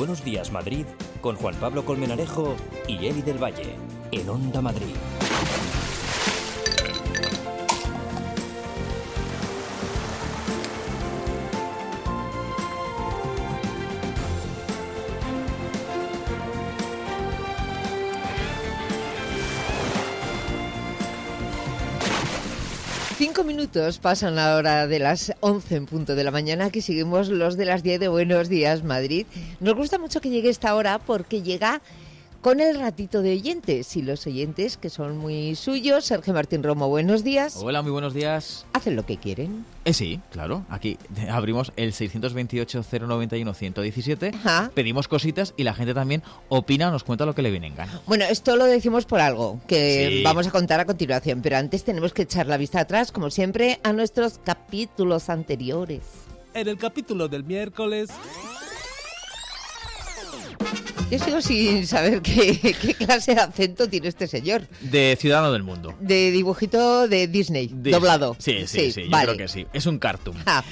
Buenos Días Madrid con Juan Pablo Colmenarejo y Eli del Valle en Onda Madrid. Cinco minutos pasan la hora de las 11 en punto de la mañana, que seguimos los de las 10 de Buenos Días Madrid. Nos gusta mucho que llegue esta hora porque llega con el ratito de oyentes, y los oyentes que son muy suyos. Sergio Martín Romo, buenos días. Hola, muy buenos días. ¿Hacen lo que quieren? Sí, claro. Aquí abrimos el 628-091-117, pedimos cositas y la gente también opina, nos cuenta lo que le viene en gana. Bueno, esto lo decimos por algo que Sí. vamos a contar a continuación, pero antes tenemos que echar la vista atrás, como siempre, a nuestros capítulos anteriores. En el capítulo del miércoles... Yo sigo sin saber qué clase de acento tiene este señor. De Ciudadano del Mundo. De dibujito de Disney, doblado. Sí, yo vale. creo que sí. Es un cartoon. Ah.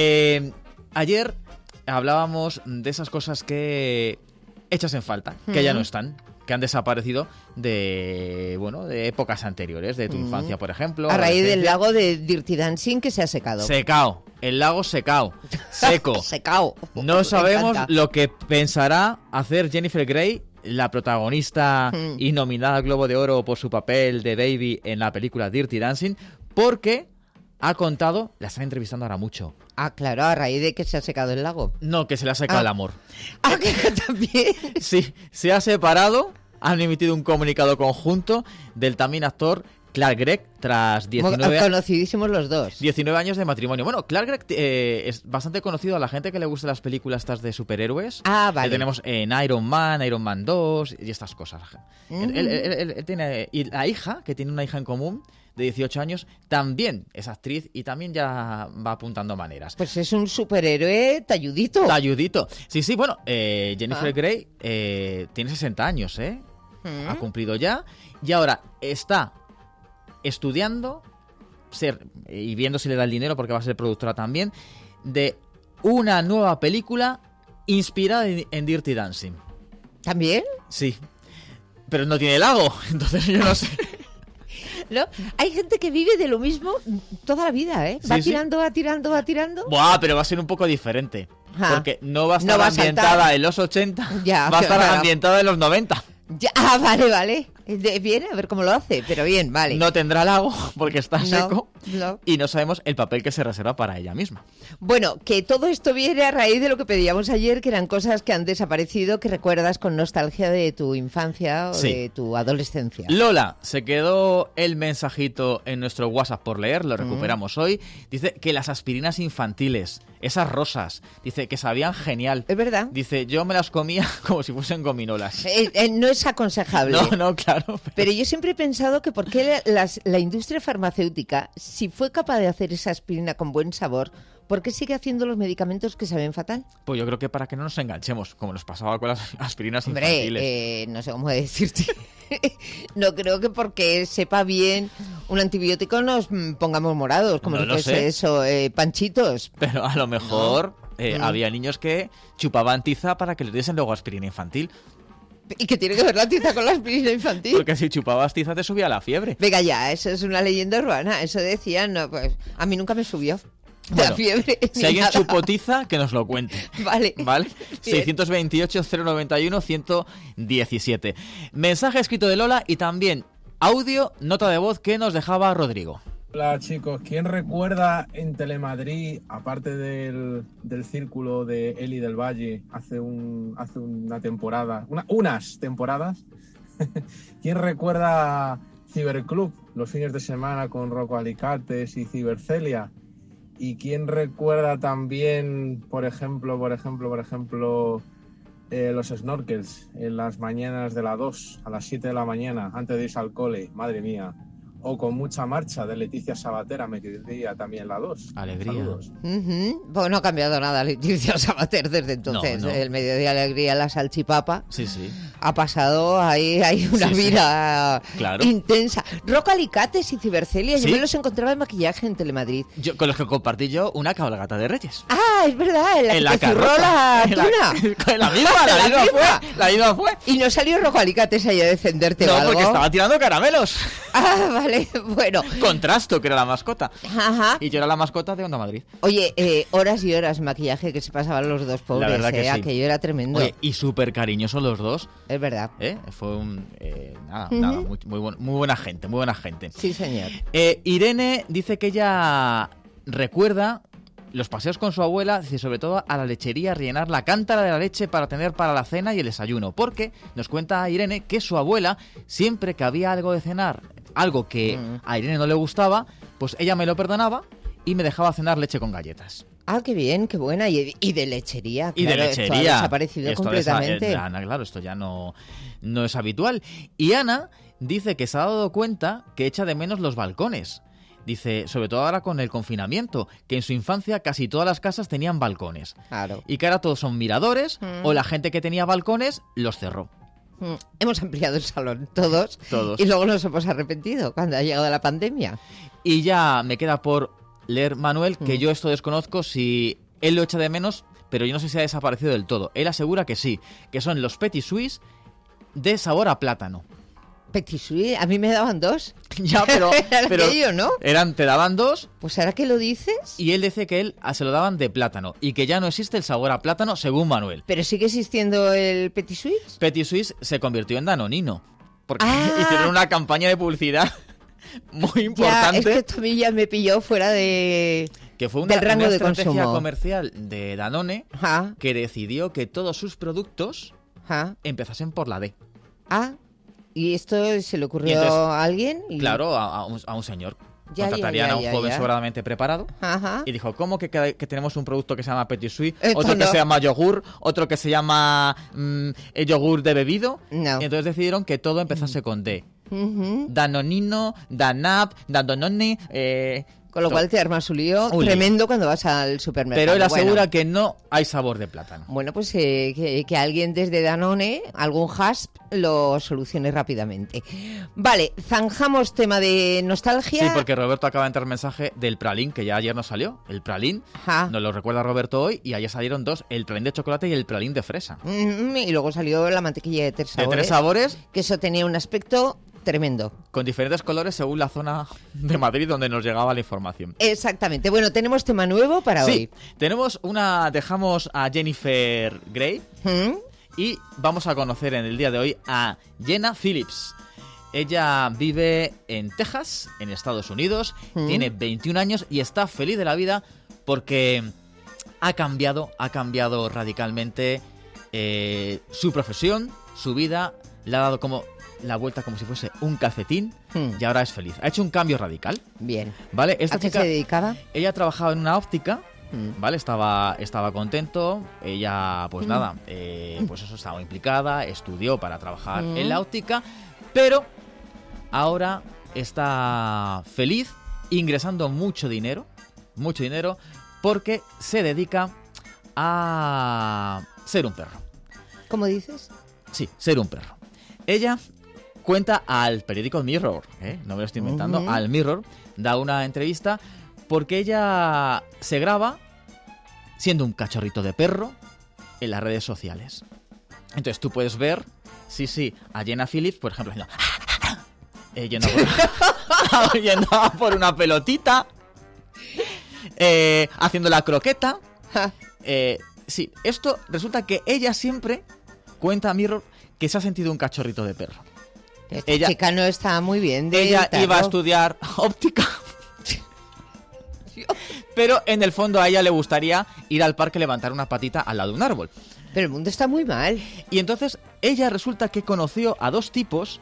Ayer hablábamos de esas cosas que echas en falta, que ya no están, que han desaparecido de épocas anteriores, de tu infancia, por ejemplo. A raíz del adolescencia. lago de Dirty Dancing, que se ha secado. Secao. El lago secao. Seco. Secao. No Me sabemos encanta. lo que pensará hacer Jennifer Grey, la protagonista y nominada al Globo de Oro por su papel de Baby en la película Dirty Dancing, porque ha contado, la están entrevistando ahora mucho. Ah, claro, a raíz de que se ha secado el lago. No, que se le ha secado el amor. Ah, que también. Sí, se ha separado, han emitido un comunicado conjunto del también actor Clark Gregg tras 19 Conocidísimos los dos. 19 años de matrimonio. Bueno, Clark Gregg es bastante conocido a la gente que le gusta las películas estas de superhéroes. Ah, vale. Le tenemos en Iron Man 2 y estas cosas. Él tiene... Y la hija, que tiene una hija en común de 18 años, también es actriz y también ya va apuntando maneras. Pues es un superhéroe talludito. Talludito. Sí, bueno, Jennifer Grey tiene 60 años, ha cumplido ya, y ahora está estudiando y viendo si le da el dinero, porque va a ser productora también, de una nueva película inspirada en Dirty Dancing. ¿También? Sí, pero no tiene lago, entonces yo no sé. ¿No? Hay gente que vive de lo mismo toda la vida, ¿eh? Va tirando. Buah, pero va a ser un poco diferente, porque no va a estar No va a ambientada saltar. en los 80, Ya, va a estar claro. ambientada en los 90. Ya, vale. Bien, a ver cómo lo hace, pero bien, vale. No tendrá lago porque está seco no. y no sabemos el papel que se reserva para ella misma. Bueno, que todo esto viene a raíz de lo que pedíamos ayer, que eran cosas que han desaparecido, que recuerdas con nostalgia de tu infancia o Sí. de tu adolescencia. Lola, se quedó el mensajito en nuestro WhatsApp por leer, lo recuperamos hoy. Dice que las aspirinas infantiles, esas rosas, dice que sabían genial. Es verdad. Dice, yo me las comía como si fuesen gominolas. No es aconsejable. No, claro. Pero yo siempre he pensado que por qué la industria farmacéutica, si fue capaz de hacer esa aspirina con buen sabor, ¿por qué sigue haciendo los medicamentos que saben fatal? Pues yo creo que para que no nos enganchemos, como nos pasaba con las aspirinas infantiles. Hombre, no sé cómo decirte. No creo que porque sepa bien un antibiótico nos pongamos morados, como No si lo fuese sé. eso, panchitos. Pero a lo mejor había niños que chupaban tiza para que les diesen luego aspirina infantil. ¿Y qué tiene que ver la tiza con la aspirina infantil? Porque si chupabas tiza te subía la fiebre. Venga ya, eso es una leyenda urbana. Eso decían, no, pues a mí nunca me subió. Bueno, La fiebre. Si ni alguien nada. chupó tiza, que nos lo cuente. Vale. ¿Vale? Bien. 628-091-117. Mensaje escrito de Lola y también audio, nota de voz que nos dejaba Rodrigo. Hola chicos, ¿quién recuerda en Telemadrid, aparte del círculo de Eli del Valle, hace una temporada, unas temporadas? ¿Quién recuerda Ciberclub, los fines de semana con Rocco Alicates y Cibercelia? ¿Y quién recuerda también, por ejemplo, los snorkels en las mañanas de la 2 a las 7 de la mañana, antes de irse al cole? Madre mía. o Con mucha marcha de Leticia Sabater a mediodía también la 2. Alegría. Saludos. Pues no ha cambiado nada Leticia Sabater desde entonces. No. El mediodía alegría, la salchipapa. Sí. Ha pasado ahí una Sí, sí. vida Claro. intensa. Roca Alicates y Cibercelia, yo ¿Sí? me los encontraba en maquillaje en Telemadrid. Con los que compartí yo una cabalgata de Reyes. Ah, es verdad, en la que te zurró carroza. la tuna. La misma La misma. fue. Y no salió Roca Alicates ahí a defenderte o No, algo. porque estaba tirando caramelos. Ah, vale, bueno. Contrasto, que era la mascota. Ajá. Y yo era la mascota de Onda Madrid. Oye, horas y horas maquillaje que se pasaban los dos pobres, La verdad que sí. aquello era tremendo. Oye, y súper cariñosos los dos. Es verdad. Fue un... nada, muy buena gente, muy buena gente. Sí, señor. Irene dice que ella recuerda los paseos con su abuela, dice, sobre todo a la lechería, rellenar la cántara de la leche para tener para la cena y el desayuno. Porque nos cuenta Irene que su abuela, siempre que había algo de cenar, algo que a Irene no le gustaba, pues ella me lo perdonaba y me dejaba cenar leche con galletas. Ah, qué bien, qué buena. Y de lechería. Y claro, de esto ha lechería. desaparecido Esto completamente. Ana, claro, esto ya no es habitual. Y Ana dice que se ha dado cuenta que echa de menos los balcones. Dice, sobre todo ahora con el confinamiento, que en su infancia casi todas las casas tenían balcones. Claro. Y que ahora todos son miradores, o la gente que tenía balcones los cerró. Hemos ampliado el salón, todos. Todos. Y luego nos hemos arrepentido cuando ha llegado la pandemia. Y ya me queda por leer Manuel, que yo esto desconozco si él lo echa de menos, pero yo no sé si ha desaparecido del todo. Él asegura que sí, que son los Petit Suisse de sabor a plátano. Petit Suisse, a mí me daban 2. Ya, pero Aquello, ¿no? te daban 2 Pues ahora que lo dices, y él dice que él se lo daban de plátano y que ya no existe el sabor a plátano según Manuel. pero sigue existiendo el Petit Suisse. Petit Suisse se convirtió en Danonino porque Ah. hicieron una campaña de publicidad muy Ya, importante. es que esto a mí ya me pilló fuera de... Que fue una del rango de estrategia consumo. comercial de Danone Ajá, que decidió que todos sus productos ajá. empezasen por la D. Ah, ¿y esto se le ocurrió Y entonces, a alguien? Y... Claro, a un señor. Ya, Contratarían a un joven ya. sobradamente preparado Ajá. y dijo, ¿cómo que tenemos un producto que se llama Petit Suisse, Esto otro que no. se llama yogur, otro que se llama yogur de bebido? No. Y entonces decidieron que todo empezase con D. Ujú. Danonino, Danap, Danonone... Con lo cual te armas un lío Un lío. tremendo cuando vas al supermercado. Pero él asegura Bueno. que no hay sabor de plátano. Bueno, pues que alguien desde Danone, algún hasp, lo solucione rápidamente. Vale, zanjamos tema de nostalgia. Sí, porque Roberto acaba de entrar mensaje del pralín, que ya ayer nos salió. El pralín, Ajá. nos lo recuerda Roberto hoy, y ayer salieron 2, el pralín de chocolate y el pralín de fresa. Y luego salió la mantequilla de 3 De sabores. 3 sabores, Que eso tenía un aspecto tremendo. con diferentes colores según la zona de Madrid donde nos llegaba la información. Exactamente. Bueno, tenemos tema nuevo para Sí, hoy. tenemos dejamos a Jennifer Grey ¿Mm? y vamos a conocer en el día de hoy a Jenna Phillips. Ella vive en Texas, en Estados Unidos, tiene 21 años y está feliz de la vida porque ha cambiado radicalmente su profesión, su vida, le ha dado como la vuelta como si fuese un calcetín y ahora es feliz. Ha hecho un cambio radical, Bien. ¿vale? Esta ¿A qué chica, se dedicaba? ella trabajaba en una óptica, Mm. ¿vale? Estaba contento, ella, pues nada, pues eso, estaba implicada, estudió para trabajar en la óptica, pero ahora está feliz, ingresando mucho dinero, porque se dedica a ser un perro. ¿Cómo dices? Sí, ser un perro. Ella cuenta al periódico Mirror, no me lo estoy inventando, al Mirror, da una entrevista porque ella se graba siendo un cachorrito de perro en las redes sociales. Entonces tú puedes ver, sí, a Jenna Phillips, por ejemplo, yendo por una pelotita, haciendo la croqueta. Sí, esto resulta que ella siempre cuenta a Mirror que se ha sentido un cachorrito de perro. Esta chica no está muy bien. Ella iba a estudiar óptica, pero en el fondo a ella le gustaría ir al parque, levantar una patita al lado de un árbol. Pero el mundo está muy mal. Y entonces ella resulta que conoció a 2 tipos,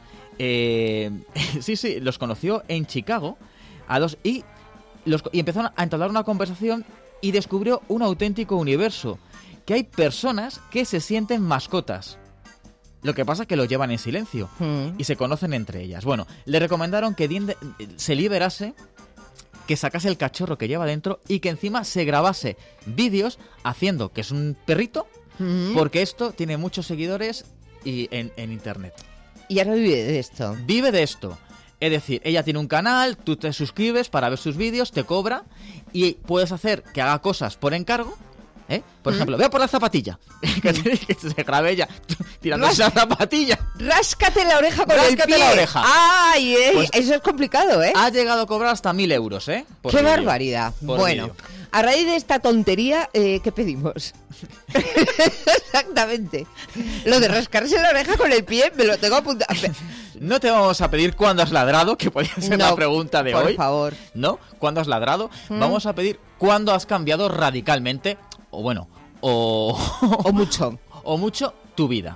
los conoció en Chicago, a 2, y empezaron a entablar una conversación y descubrió un auténtico universo, que hay personas que se sienten mascotas. Lo que pasa es que lo llevan en silencio y se conocen entre ellas. Bueno, le recomendaron que Dean se liberase, que sacase el cachorro que lleva dentro y que encima se grabase vídeos haciendo que es un perrito, porque esto tiene muchos seguidores en internet. Y ahora vive de esto. Vive de esto. Es decir, ella tiene un canal, tú te suscribes para ver sus vídeos, te cobra y puedes hacer que haga cosas por encargo. Por ejemplo, vea por la zapatilla. Que se grabe ella tirándose la zapatilla. Ráscate la oreja con el pie. La oreja. ¡Ay! Pues eso es complicado, ¿eh? Ha llegado a cobrar hasta 1.000 euros, por ¡Qué vídeo. barbaridad! Por Bueno, vídeo. a raíz de esta tontería, ¿qué pedimos? Exactamente. Lo de rascarse la oreja con el pie me lo tengo apuntado. No te vamos a pedir cuándo has ladrado, que podría ser la pregunta de hoy. Por favor. ¿No? ¿Cuándo has ladrado? Vamos a pedir cuándo has cambiado radicalmente, o bueno, o mucho. O mucho tu vida.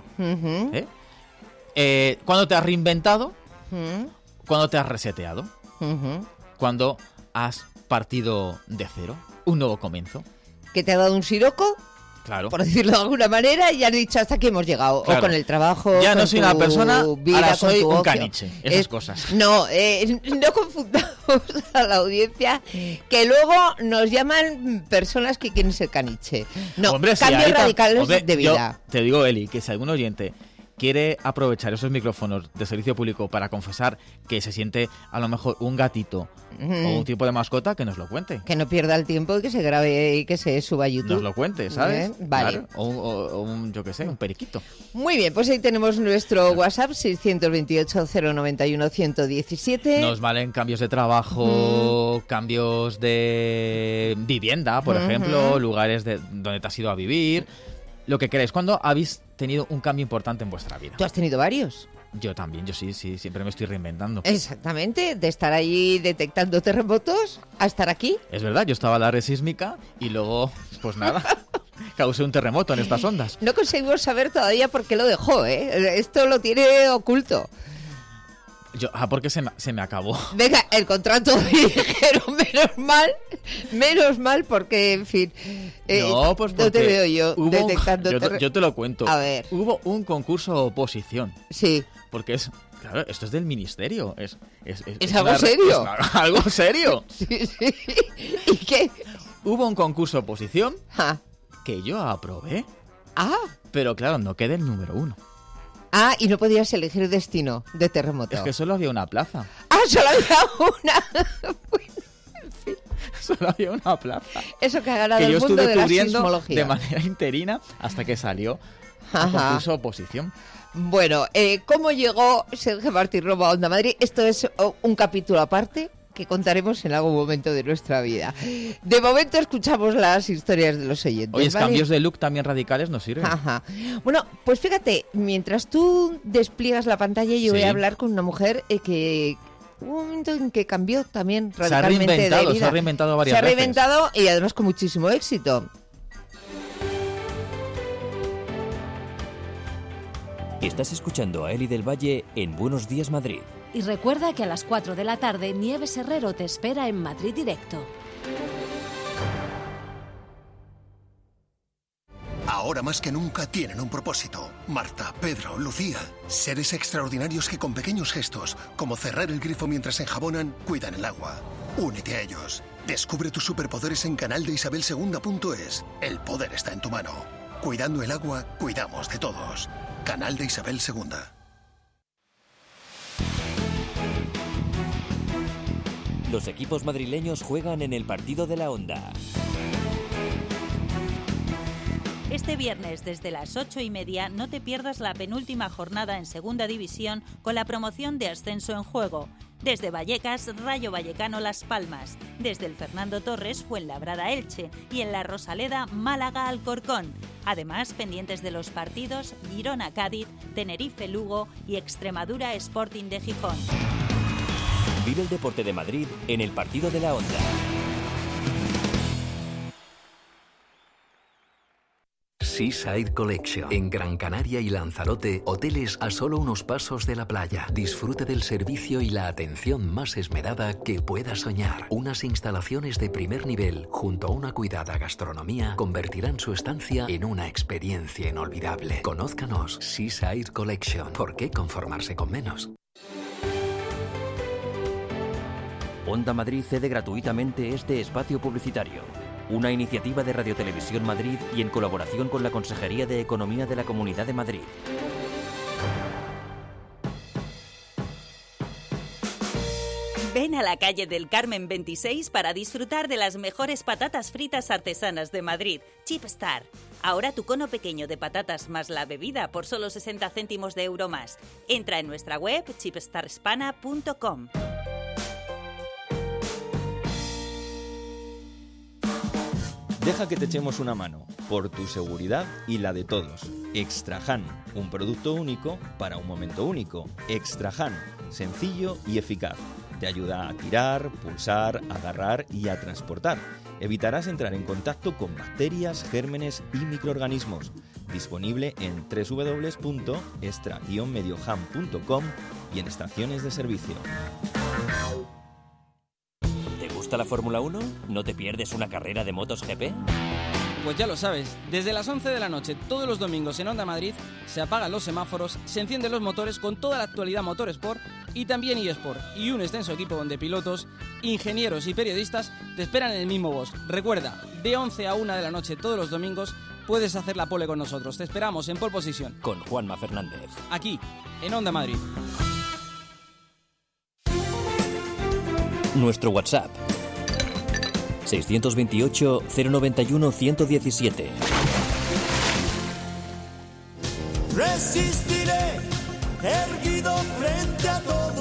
¿Cuándo te has reinventado? ¿Cuándo te has reseteado? ¿Cuándo has partido de cero? Un nuevo comienzo. ¿Que te ha dado un siroco? Claro. Por decirlo de alguna manera, y has dicho hasta aquí hemos llegado. Claro. O con el trabajo. Ya no con soy tu una persona, vida, ahora soy con tu un ocio. caniche. Esas cosas. No, no confundamos a la audiencia, que luego nos llaman personas que quieren ser caniche. No, hombre, sí, cambios radicales de vida. Yo te digo, Eli, que si algún oyente quiere aprovechar esos micrófonos de servicio público para confesar que se siente a lo mejor un gatito o un tipo de mascota, que nos lo cuente. Que no pierda el tiempo y que se grabe y que se suba a YouTube. Nos lo cuente, ¿sabes? Vale. Claro. O un, yo qué sé, un periquito. Muy bien, pues ahí tenemos nuestro WhatsApp, 628-091-117. Nos valen cambios de trabajo, cambios de vivienda, por ejemplo, lugares donde te has ido a vivir, lo que queráis. ¿Cuándo habéis tenido un cambio importante en vuestra vida? ¿Tú has tenido varios? Yo también, yo sí, siempre me estoy reinventando. Exactamente, de estar ahí detectando terremotos a estar aquí. Es verdad, yo estaba en la red sísmica y luego, pues nada, causé un terremoto en estas ondas. No conseguimos saber todavía por qué lo dejó, ¿eh? Esto lo tiene oculto. Porque se me acabó. Venga, el contrato y dijeron, menos mal, porque, en fin, no, pues no te veo yo detectando yo te lo cuento. A ver. Hubo un concurso oposición. Sí. Porque claro, esto es del ministerio. ¿Es algo serio? Es algo serio. Sí. ¿Y qué? Hubo un concurso oposición Ah. que yo aprobé. Ah. Pero claro, no quedé el número 1. Ah, y no podías elegir destino de terremoto. Es que solo había una plaza. Ah, solo había una. Bueno, en fin. Solo había una plaza. Eso que ha ganado que el yo mundo estuve de la cubriendo sismología. de manera interina hasta que salió el concurso oposición. Bueno, ¿cómo llegó Sergio Martín Romo a Onda Madrid? Esto es un capítulo aparte que contaremos en algún momento de nuestra vida. De momento escuchamos las historias de los oyentes. Oye, ¿vale? cambios de look también radicales nos sirven. Ajá. Bueno, pues fíjate, mientras tú despliegas la pantalla, yo voy a hablar con una mujer que hubo un momento en que cambió también radicalmente de vida. Se ha reinventado varias veces. Se ha reinventado y además con muchísimo éxito. Estás escuchando a Eli del Valle en Buenos Días Madrid. Y recuerda que a las 4 de la tarde Nieves Herrero te espera en Madrid Directo. Ahora más que nunca tienen un propósito. Marta, Pedro, Lucía. Seres extraordinarios que con pequeños gestos, como cerrar el grifo mientras enjabonan, cuidan el agua. Únete a ellos. Descubre tus superpoderes en canaldeisabelsegunda.es. El poder está en tu mano. Cuidando el agua, cuidamos de todos. Canal de Isabel II. Los equipos madrileños juegan en el partido de la Onda. Este viernes desde las 8:30 no te pierdas la penúltima jornada en Segunda División con la promoción de ascenso en juego. Desde Vallecas, Rayo Vallecano Las Palmas. Desde el Fernando Torres, Fuenlabrada Elche. Y en la Rosaleda, Málaga Alcorcón. Además, pendientes de los partidos Girona Cádiz, Tenerife Lugo y Extremadura Sporting de Gijón. Vive el deporte de Madrid en el partido de la Onda. Seaside Collection. En Gran Canaria y Lanzarote, hoteles a solo unos pasos de la playa. Disfrute del servicio y la atención más esmerada que pueda soñar. Unas instalaciones de primer nivel, junto a una cuidada gastronomía, convertirán su estancia en una experiencia inolvidable. Conózcanos, Seaside Collection. ¿Por qué conformarse con menos? Onda Madrid cede gratuitamente este espacio publicitario. Una iniciativa de Radio Televisión Madrid y en colaboración con la Consejería de Economía de la Comunidad de Madrid. Ven a la calle del Carmen 26 para disfrutar de las mejores patatas fritas artesanas de Madrid, Chip Star. Ahora tu cono pequeño de patatas más la bebida por solo 60 céntimos de euro más. Entra en nuestra web chipstarhispana.com. Deja que te echemos una mano, por tu seguridad y la de todos. Extrahan, un producto único para un momento único. Extrahan, sencillo y eficaz. Te ayuda a tirar, pulsar, agarrar y a transportar. Evitarás entrar en contacto con bacterias, gérmenes y microorganismos. Disponible en www.extra-medioham.com y en estaciones de servicio. ¿Te gusta la Fórmula 1? ¿No te pierdes una carrera de motos GP? Pues ya lo sabes, desde las 11 de la noche todos los domingos en Onda Madrid se apagan los semáforos, se encienden los motores con toda la actualidad Motorsport y también eSport, y un extenso equipo de pilotos, ingenieros y periodistas te esperan en el mismo bosque. Recuerda, de 11 a 1 de la noche todos los domingos puedes hacer la pole con nosotros. Te esperamos en Pole Position. Con Juanma Fernández. Aquí, en Onda Madrid. Nuestro WhatsApp 628 091 117. Resistiré, erguido frente a todo,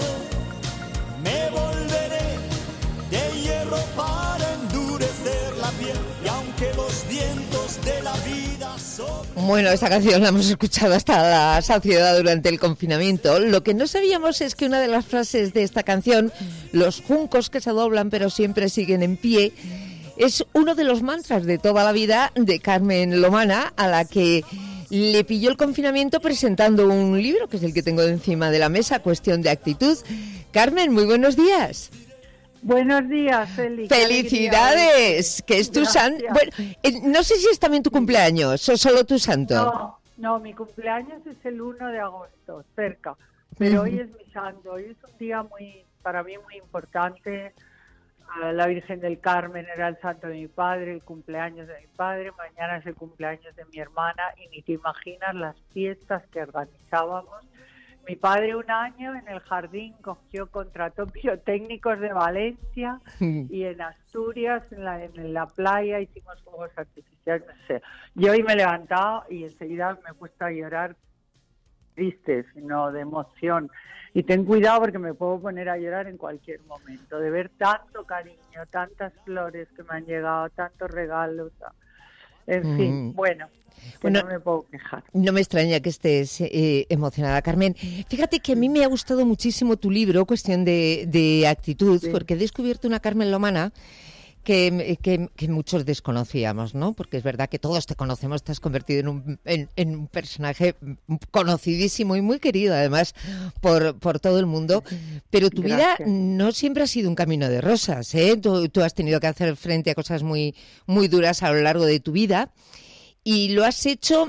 me volveré de hierro para endurecer la piel, y aunque los vientos de la vida soplen... Bueno, esta canción la hemos escuchado hasta la saciedad durante el confinamiento. Lo que no sabíamos es que una de las frases de esta canción, los juncos que se doblan pero siempre siguen en pie, es uno de los mantras de toda la vida de Carmen Lomana, a la que le pilló el confinamiento presentando un libro, que es el que tengo encima de la mesa, Cuestión de actitud. Carmen, muy buenos días. Buenos días, Feli. ¡Felicidades! Que es tu santo. Bueno, no sé si es también tu cumpleaños o solo tu santo. No, mi cumpleaños es el 1 de agosto, cerca. Pero hoy es mi santo. Hoy es un día para mí muy importante. La Virgen del Carmen era el santo de mi padre, el cumpleaños de mi padre. Mañana es el cumpleaños de mi hermana y ni te imaginas las fiestas que organizábamos. Mi padre un año en el jardín contrató pirotécnicos de Valencia y en Asturias, en la playa, hicimos fuegos artificiales, no sé. Yo hoy me he levantado y enseguida me he puesto a llorar, triste, sino de emoción. Y ten cuidado porque me puedo poner a llorar en cualquier momento, de ver tanto cariño, tantas flores que me han llegado, tantos regalos, en fin, bueno, no me puedo quejar. No me extraña que estés emocionada, Carmen. Fíjate que a mí me ha gustado muchísimo tu libro, Cuestión de actitud, porque he descubierto una Carmen Lomana que muchos desconocíamos, ¿no? Porque es verdad que todos te conocemos, te has convertido en un personaje conocidísimo y muy querido, además, por todo el mundo. Pero tu vida no siempre ha sido un camino de rosas, ¿eh? Tú has tenido que hacer frente a cosas muy, muy duras a lo largo de tu vida. Y lo has hecho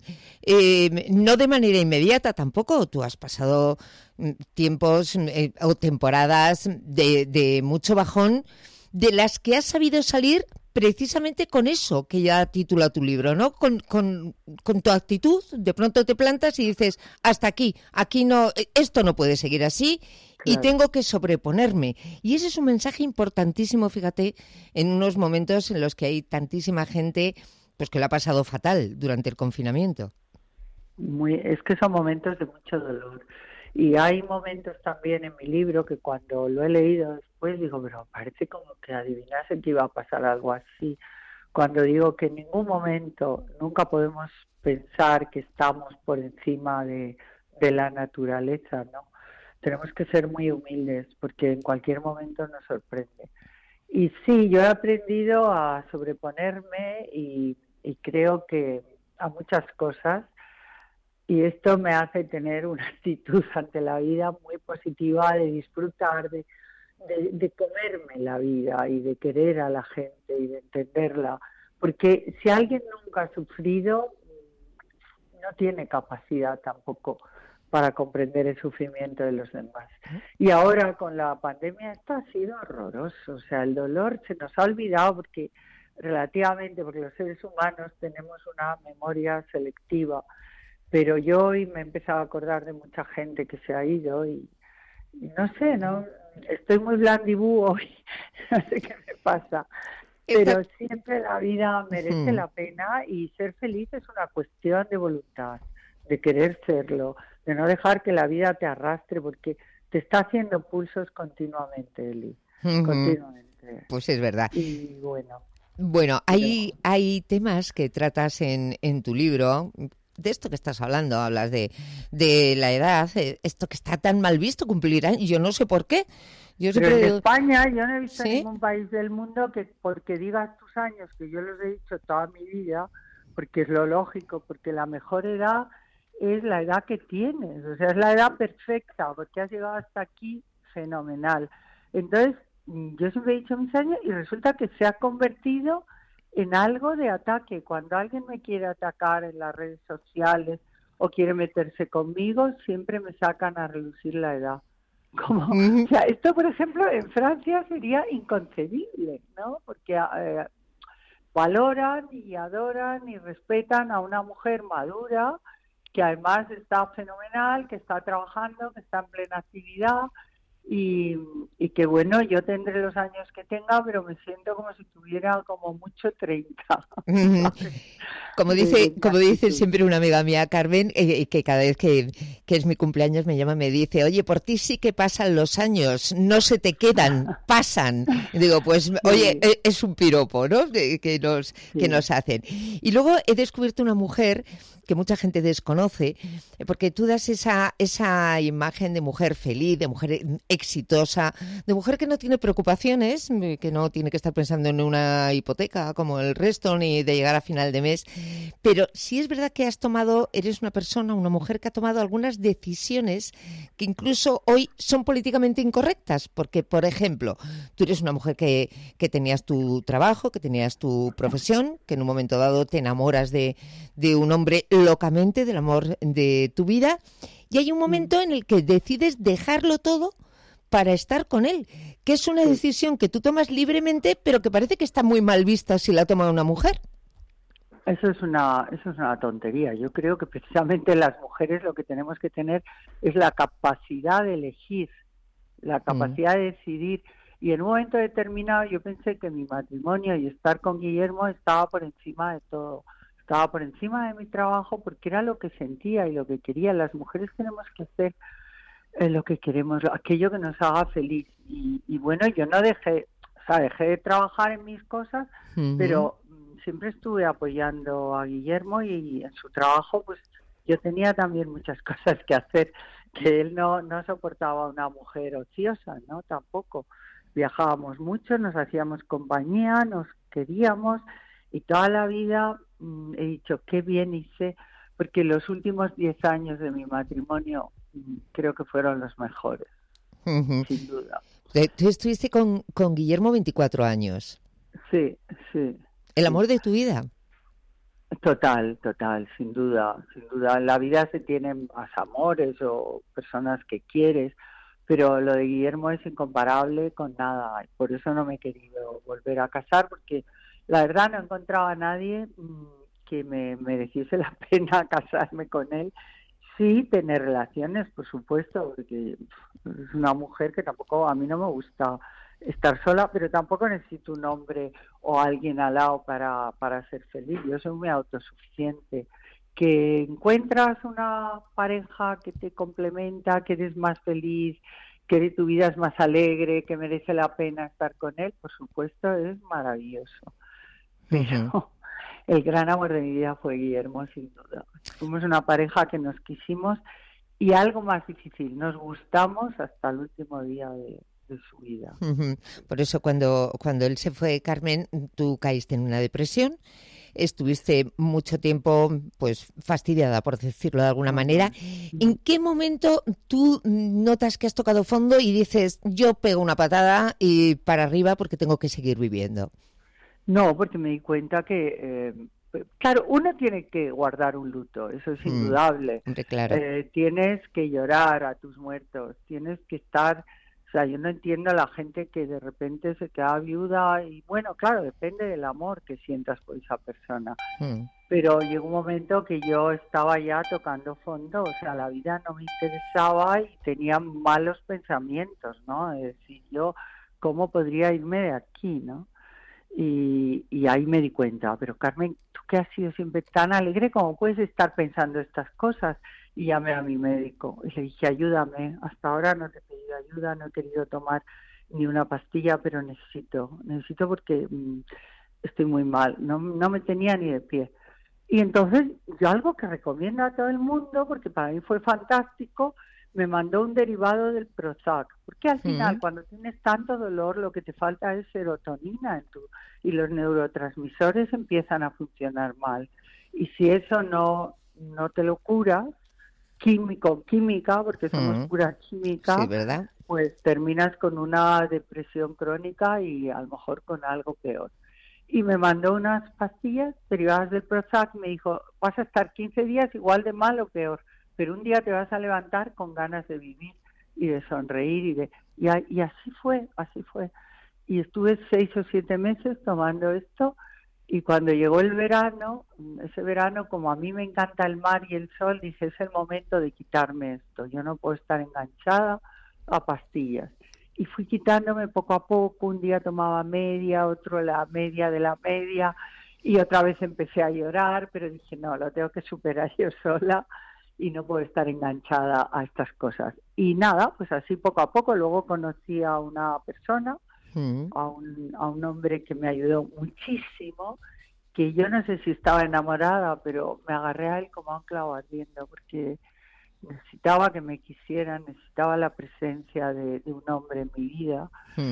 no de manera inmediata tampoco. Tú has pasado tiempos o temporadas de mucho bajón, de las que has sabido salir precisamente con eso que ya titula tu libro, ¿no? Con tu actitud. De pronto te plantas y dices, hasta aquí no, esto no puede seguir así. Y tengo que sobreponerme. Y ese es un mensaje importantísimo, fíjate, en unos momentos en los que hay tantísima gente pues que lo ha pasado fatal durante el confinamiento. Es que son momentos de mucho dolor. Y hay momentos también en mi libro que cuando lo he leído después digo, pero parece como que adivinase que iba a pasar algo así. Cuando digo que en ningún momento, nunca podemos pensar que estamos por encima de la naturaleza, ¿no? Tenemos que ser muy humildes porque en cualquier momento nos sorprende. Y sí, yo he aprendido a sobreponerme y creo que a muchas cosas y esto me hace tener una actitud ante la vida muy positiva, de disfrutar, de comerme la vida y de querer a la gente y de entenderla. Porque si alguien nunca ha sufrido, no tiene capacidad tampoco para comprender el sufrimiento de los demás. Y ahora con la pandemia esto ha sido horroroso. O sea, el dolor se nos ha olvidado porque los seres humanos tenemos una memoria selectiva. Pero yo hoy me he empezado a acordar de mucha gente que se ha ido y no sé, no estoy muy blandibú hoy, no sé qué me pasa. Pero siempre la vida merece la pena y ser feliz es una cuestión de voluntad, de querer serlo, de no dejar que la vida te arrastre porque te está haciendo pulsos continuamente, Eli, continuamente. Pues es verdad. Y bueno. Bueno, hay temas que tratas en tu libro, de esto que estás hablando, hablas de la edad, esto que está tan mal visto, cumplir años, yo no sé por qué. Pero en España yo no he visto ningún país del mundo que porque digas tus años, que yo los he dicho toda mi vida, porque es lo lógico, porque la mejor edad es la edad que tienes, o sea, es la edad perfecta, porque has llegado hasta aquí fenomenal. Entonces, yo siempre he dicho mis años y resulta que se ha convertido en algo de ataque. Cuando alguien me quiere atacar en las redes sociales o quiere meterse conmigo, siempre me sacan a relucir la edad. O sea, esto, por ejemplo, en Francia sería inconcebible, ¿no? Porque valoran y adoran y respetan a una mujer madura que además está fenomenal, que está trabajando, que está en plena actividad y que, bueno, yo tendré los años que tenga, pero me siento como si tuviera como mucho 30. Como dice siempre una amiga mía, Carmen, que cada vez que es mi cumpleaños me llama y me dice, oye, por ti sí que pasan los años, no se te quedan, pasan. Y digo, pues, oye, es un piropo, ¿no?, que nos hacen. Y luego he descubierto una mujer que mucha gente desconoce, porque tú das esa imagen de mujer feliz, de mujer exitosa, de mujer que no tiene preocupaciones, que no tiene que estar pensando en una hipoteca como el resto, ni de llegar a final de mes. Pero sí es verdad que eres una mujer que ha tomado algunas decisiones que incluso hoy son políticamente incorrectas, porque, por ejemplo, tú eres una mujer que tenías tu trabajo, que tenías tu profesión, que en un momento dado te enamoras de un hombre locamente, del amor de tu vida, y hay un momento en el que decides dejarlo todo para estar con él, que es una decisión que tú tomas libremente, pero que parece que está muy mal vista si la toma una mujer. Eso es una tontería. Yo creo que precisamente las mujeres lo que tenemos que tener es la capacidad de elegir, la capacidad de decidir. Y en un momento determinado yo pensé que mi matrimonio y estar con Guillermo estaba por encima de todo. Estaba por encima de mi trabajo porque era lo que sentía y lo que quería. Las mujeres tenemos que hacer lo que queremos, aquello que nos haga feliz. Y bueno, yo no dejé de trabajar en mis cosas, pero siempre estuve apoyando a Guillermo y en su trabajo pues yo tenía también muchas cosas que hacer, que él no soportaba a una mujer ociosa, ¿no? Tampoco. Viajábamos mucho, nos hacíamos compañía, nos queríamos y toda la vida he dicho qué bien hice, porque los últimos 10 años de mi matrimonio creo que fueron los mejores, sin duda. Tú estuviste con Guillermo 24 años. Sí. ¿El amor de tu vida? Total, sin duda. En la vida se tienen más amores o personas que quieres, pero lo de Guillermo es incomparable con nada. Y por eso no me he querido volver a casar, porque la verdad no encontraba a nadie que me mereciese la pena casarme con él. Sí, tener relaciones, por supuesto, porque es una mujer que tampoco, a mí no me gusta estar sola, pero tampoco necesito un hombre o alguien al lado para ser feliz. Yo soy muy autosuficiente. Que encuentras una pareja que te complementa, que eres más feliz, que tu vida es más alegre, que merece la pena estar con él, por supuesto, es maravilloso. Pero el gran amor de mi vida fue Guillermo, sin duda. Fuimos una pareja que nos quisimos y algo más difícil, nos gustamos hasta el último día de su vida. Por eso cuando él se fue, Carmen, tú caíste en una depresión, estuviste mucho tiempo pues fastidiada, por decirlo de alguna manera. ¿En qué momento tú notas que has tocado fondo y dices, yo pego una patada y para arriba porque tengo que seguir viviendo? No, porque me di cuenta que, claro, uno tiene que guardar un luto, eso es indudable. Claro. Tienes que llorar a tus muertos, tienes que estar... O sea, yo no entiendo a la gente que de repente se queda viuda y, bueno, claro, depende del amor que sientas por esa persona. Pero llegó un momento que yo estaba ya tocando fondo, o sea, la vida no me interesaba y tenía malos pensamientos, ¿no? Es decir, yo, ¿cómo podría irme de aquí, no? Y ahí me di cuenta, pero Carmen, tú que has sido siempre tan alegre, ¿cómo puedes estar pensando estas cosas? Y llamé a mi médico y le dije, ayúdame, hasta ahora no te he pedido ayuda, no he querido tomar ni una pastilla, pero necesito porque estoy muy mal, no me tenía ni de pie. Y entonces yo algo que recomiendo a todo el mundo, porque para mí fue fantástico, me mandó un derivado del Prozac, porque al final cuando tienes tanto dolor lo que te falta es serotonina y los neurotransmisores empiezan a funcionar mal. Y si eso no te lo curas, química, porque somos pura química, sí, ¿verdad? Pues terminas con una depresión crónica y a lo mejor con algo peor. Y me mandó unas pastillas derivadas del Prozac, me dijo, vas a estar 15 días igual de mal o peor, pero un día te vas a levantar con ganas de vivir y de sonreír y así fue. Y estuve 6 o 7 meses tomando esto y cuando llegó el verano, ese verano, como a mí me encanta el mar y el sol, dije, es el momento de quitarme esto, yo no puedo estar enganchada a pastillas. Y fui quitándome poco a poco, un día tomaba media, otro la media de la media, y otra vez empecé a llorar, pero dije, no, lo tengo que superar yo sola y no puedo estar enganchada a estas cosas. Y nada, pues así poco a poco, luego conocí a una persona, a un hombre que me ayudó muchísimo, que yo no sé si estaba enamorada, pero me agarré a él como a un clavo ardiendo, porque necesitaba que me quisieran, necesitaba la presencia de un hombre en mi vida.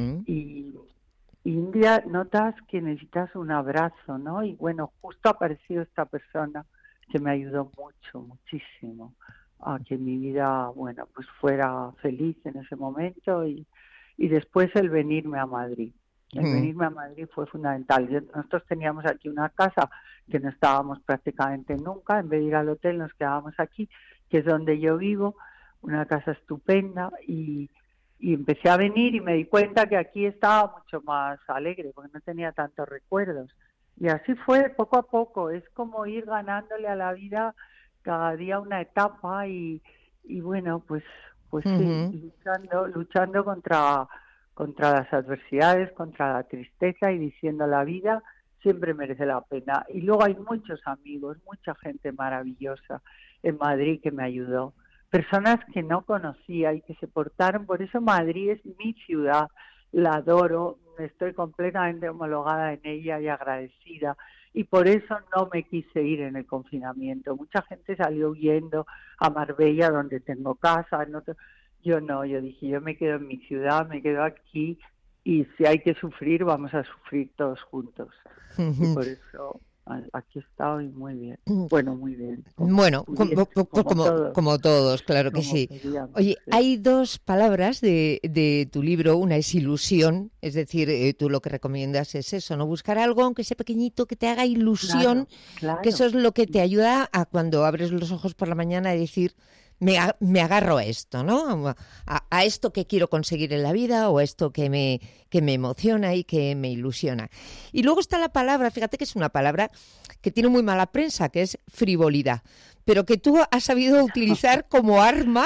Y un día notas que necesitas un abrazo, ¿no? Y bueno, justo ha aparecido esta persona que me ayudó muchísimo a que mi vida, bueno, pues fuera feliz en ese momento y después el venirme a Madrid. El venirme a Madrid fue fundamental. Nosotros teníamos aquí una casa que no estábamos prácticamente nunca, en vez de ir al hotel nos quedábamos aquí, que es donde yo vivo, una casa estupenda, y empecé a venir y me di cuenta que aquí estaba mucho más alegre, porque no tenía tantos recuerdos. Y así fue poco a poco, es como ir ganándole a la vida cada día una etapa y bueno, pues sí, luchando contra las adversidades, contra la tristeza y diciendo la vida siempre merece la pena. Y luego hay muchos amigos, mucha gente maravillosa en Madrid que me ayudó, personas que no conocía y que se portaron, por eso Madrid es mi ciudad, la adoro, estoy completamente homologada en ella y agradecida, y por eso no me quise ir en el confinamiento. Mucha gente salió huyendo a Marbella, donde tengo casa, yo no, yo dije, yo me quedo en mi ciudad, me quedo aquí, y si hay que sufrir, vamos a sufrir todos juntos. Y por eso aquí he estado y muy bien. Bueno, muy bien. Bueno, como todos, claro que sí. Oye, hay dos palabras de tu libro. Una es ilusión, es decir, tú lo que recomiendas es eso, no buscar algo, aunque sea pequeñito, que te haga ilusión, claro. Que eso es lo que te ayuda a cuando abres los ojos por la mañana a decir, me agarro a esto, ¿no? A esto que quiero conseguir en la vida o a esto que me emociona y que me ilusiona. Y luego está la palabra, fíjate que es una palabra que tiene muy mala prensa, que es frivolidad, pero que tú has sabido utilizar como arma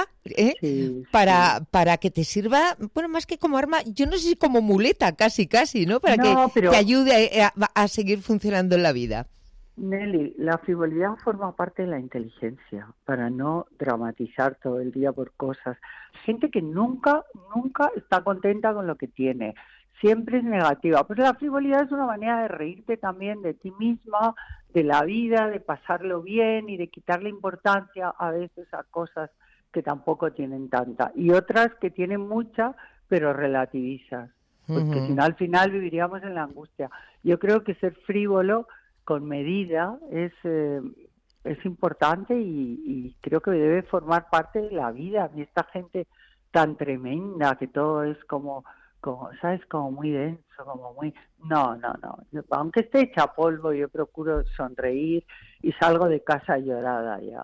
para que te sirva, bueno, más que como arma, yo no sé si como muleta casi, ¿no? Para que te ayude a seguir funcionando en la vida. Nelly, la frivolidad forma parte de la inteligencia, para no dramatizar todo el día por cosas. Gente que nunca está contenta con lo que tiene, siempre es negativa. Pues la frivolidad es una manera de reírte también de ti misma, de la vida, de pasarlo bien y de quitarle importancia a veces a cosas que tampoco tienen tanta. Y otras que tienen mucha, pero relativizas, porque si no al final viviríamos en la angustia. Yo creo que ser frívolo con medida es importante y creo que debe formar parte de la vida. Y esta gente tan tremenda, que todo es como ¿sabes? Como muy denso, como muy... No. Yo, aunque esté hecha polvo, yo procuro sonreír y salgo de casa llorada ya.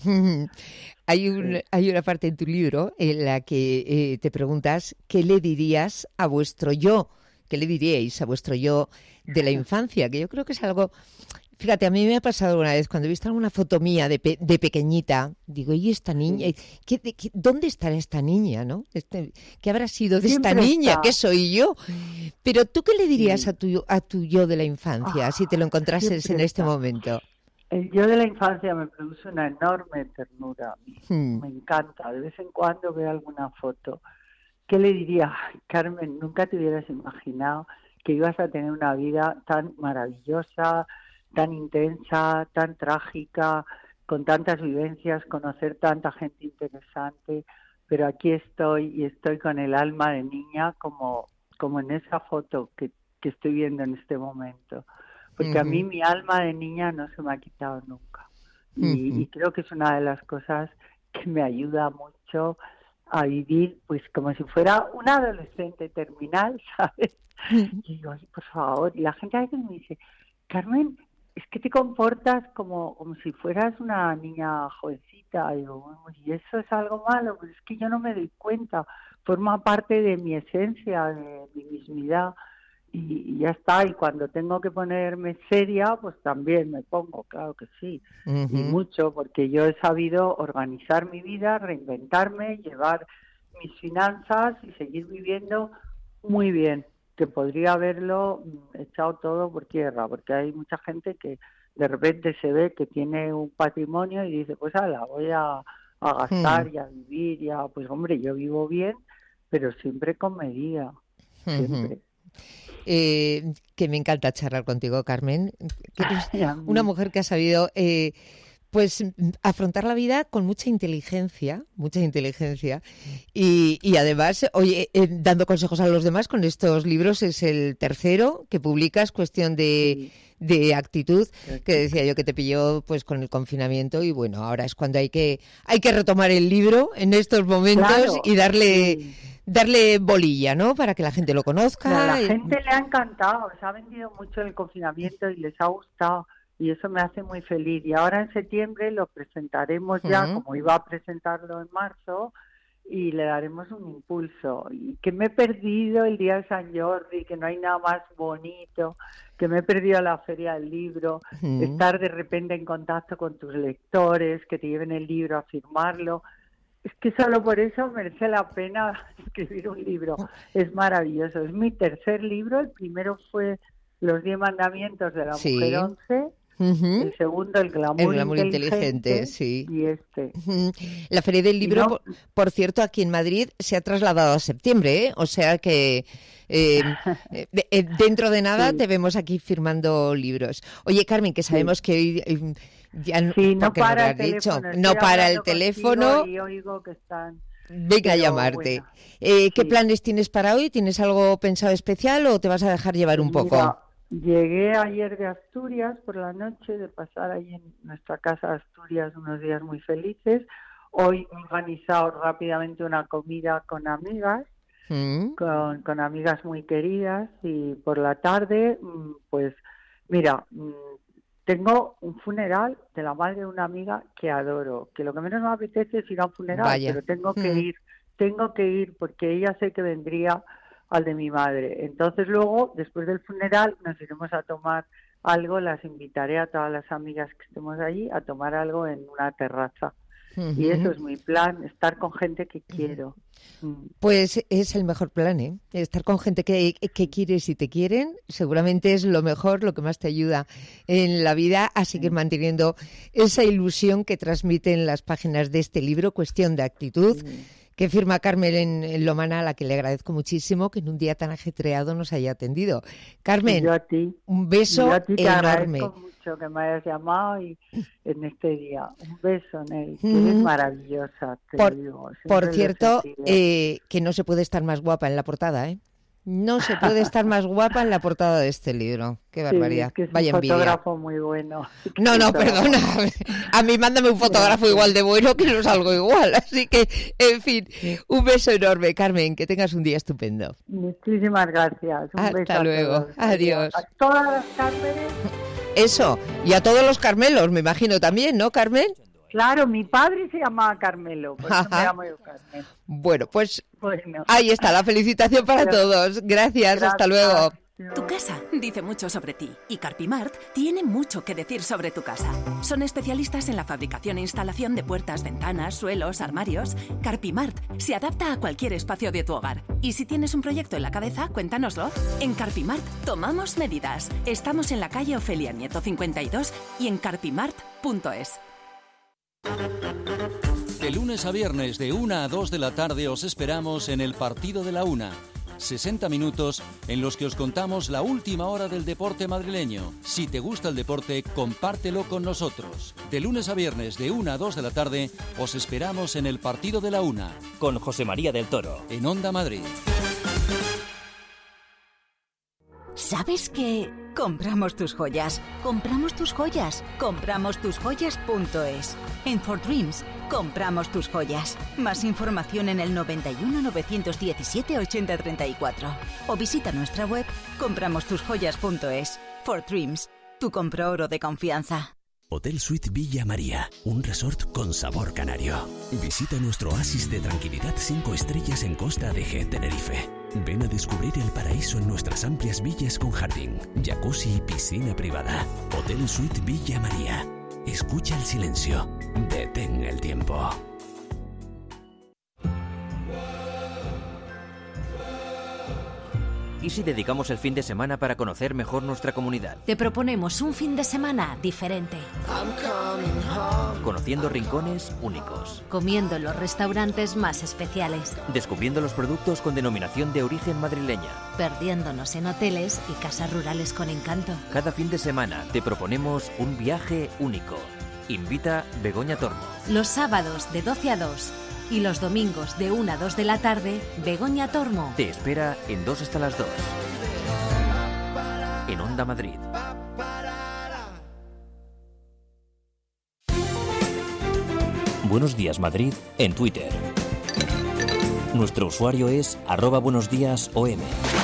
Hay una parte en tu libro en la que te preguntas ¿qué le dirías a vuestro yo? ¿Qué le diríais a vuestro yo de la infancia? Que yo creo que es algo... Fíjate, a mí me ha pasado una vez, cuando he visto alguna foto mía de pequeñita, digo, ¿y esta niña? ¿Dónde estará esta niña, no? ¿Qué habrá sido de esta niña? ¿Qué soy yo? Pero ¿tú qué le dirías a tu yo de la infancia, si te lo encontrases en este momento? El yo de la infancia me produce una enorme ternura. Me encanta. De vez en cuando veo alguna foto. ¿Qué le diría? Carmen, nunca te hubieras imaginado que ibas a tener una vida tan maravillosa, tan intensa, tan trágica, con tantas vivencias, conocer tanta gente interesante, pero aquí estoy y estoy con el alma de niña como en esa foto que estoy viendo en este momento. Porque a mí mi alma de niña no se me ha quitado nunca. Y creo que es una de las cosas que me ayuda mucho a vivir pues como si fuera una adolescente terminal, ¿sabes? Y digo, ay, por favor, y la gente a veces me dice, Carmen, es que te comportas como si fueras una niña jovencita. Y digo, ¿y eso es algo malo? Pues es que yo no me doy cuenta, forma parte de mi esencia, de mi mismidad, y ya está. Y cuando tengo que ponerme seria, pues también me pongo, claro que sí, y mucho, porque yo he sabido organizar mi vida, reinventarme, llevar mis finanzas y seguir viviendo muy bien, que podría haberlo echado todo por tierra, porque hay mucha gente que de repente se ve que tiene un patrimonio y dice, pues voy a gastar y a vivir, pues hombre, yo vivo bien, pero siempre con medida, siempre. Que me encanta charlar contigo, Carmen, que eres una mujer que ha sabido... pues afrontar la vida con mucha inteligencia y además, oye, dando consejos a los demás con estos libros. Es el tercero que publicas, Cuestión de actitud, que decía yo que te pilló pues con el confinamiento y bueno, ahora es cuando hay que retomar el libro en estos momentos y darle bolilla, ¿no? Para que la gente lo conozca. A la gente le ha encantado, se ha vendido mucho el confinamiento y les ha gustado. Y eso me hace muy feliz. Y ahora en septiembre lo presentaremos ya, como iba a presentarlo en marzo, y le daremos un impulso. Y que me he perdido el día de San Jordi, que no hay nada más bonito, que me he perdido la Feria del Libro, estar de repente en contacto con tus lectores, que te lleven el libro a firmarlo. Es que solo por eso merece la pena escribir un libro. Es maravilloso. Es mi tercer libro. El primero fue Los 10 mandamientos de la mujer 11. El segundo, el glamour inteligente, sí. Y La Feria del Libro, por cierto, aquí en Madrid se ha trasladado a septiembre, ¿eh? O sea que dentro de nada te vemos aquí firmando libros. Oye, Carmen, que sabemos que hoy ya no para el teléfono, no para el teléfono. Y oigo que están... Venga a llamarte. Bueno, ¿qué planes tienes para hoy? ¿Tienes algo pensado especial o te vas a dejar llevar un poco? Llegué ayer de Asturias por la noche, de pasar ahí en nuestra casa de Asturias unos días muy felices. Hoy he organizado rápidamente una comida con amigas, con amigas muy queridas, y por la tarde, pues mira, tengo un funeral de la madre de una amiga que adoro, que lo que menos me apetece es ir a un funeral, pero tengo que ir porque ella sé que vendría al de mi madre. Entonces luego, después del funeral, nos iremos a tomar algo, las invitaré a todas las amigas que estemos allí a tomar algo en una terraza. Y eso es mi plan, estar con gente que quiero. Pues es el mejor plan, ¿eh? Estar con gente que quieres y te quieren, seguramente es lo mejor, lo que más te ayuda en la vida a seguir manteniendo esa ilusión que transmiten las páginas de este libro, Cuestión de actitud, que firma Carmen en Lomana, a la que le agradezco muchísimo que en un día tan ajetreado nos haya atendido. Carmen, yo a ti. Un beso yo a ti te enorme. Agradezco mucho que me hayas llamado y en este día. Un beso, Ney, que eres maravillosa, te digo. Por cierto, que no se puede estar más guapa en la portada, ¿eh? No se puede estar más guapa en la portada de este libro. Qué barbaridad. Sí, que es Vaya un envidia. fotógrafo muy bueno. No, perdona. A mí mándame un fotógrafo igual de bueno que no salgo igual. Así que, en fin, un beso enorme, Carmen. Que tengas un día estupendo. Muchísimas gracias. Un beso Hasta a luego. todos. Adiós. A todas las Cármenes. Eso. Y a todos los Carmelos, me imagino también, ¿no, Carmen? Claro, mi padre se llamaba Carmelo, por eso me llamo yo Carmen. Bueno, pues Bueno. ahí está la felicitación para todos. Gracias, hasta luego. Tu casa dice mucho sobre ti y Carpimart tiene mucho que decir sobre tu casa. Son especialistas en la fabricación e instalación de puertas, ventanas, suelos, armarios. Carpimart se adapta a cualquier espacio de tu hogar. Y si tienes un proyecto en la cabeza, cuéntanoslo. En Carpimart tomamos medidas. Estamos en la calle Ofelia Nieto 52 y en carpimart.es. De lunes a viernes de 1 a 2 de la tarde os esperamos en el Partido de la Una. 60 minutos en los que os contamos la última hora del deporte madrileño. Si te gusta el deporte, compártelo con nosotros. De lunes a viernes de 1 a 2 de la tarde os esperamos en el Partido de la Una. Con José María del Toro. En Onda Madrid. ¿Sabes qué? Compramos tus joyas, compramos tus joyas, compramos tus joyas.es. En For Dreams, compramos tus joyas. Más información en el 91 917 8034 o visita nuestra web compramostusjoyas.es. For Dreams, tu compra oro de confianza. Hotel Suite Villa María, un resort con sabor canario. Visita nuestro oasis de tranquilidad 5 estrellas en Costa de G, Tenerife. Ven a descubrir el paraíso en nuestras amplias villas con jardín, jacuzzi y piscina privada. Hotel Suite Villa María. Escucha el silencio. Detén el tiempo. ¿Y si dedicamos el fin de semana para conocer mejor nuestra comunidad? Te proponemos un fin de semana diferente. Conociendo rincones únicos. Comiendo en los restaurantes más especiales. Descubriendo los productos con denominación de origen madrileña. Perdiéndonos en hoteles y casas rurales con encanto. Cada fin de semana te proponemos un viaje único. Invita Begoña Tormo. Los sábados de 12 a 2 y los domingos de 1 a 2 de la tarde, Begoña Tormo. Te espera en 2 hasta las 2. En Onda Madrid. Buenos días Madrid en Twitter. Nuestro usuario es @buenosdiasom.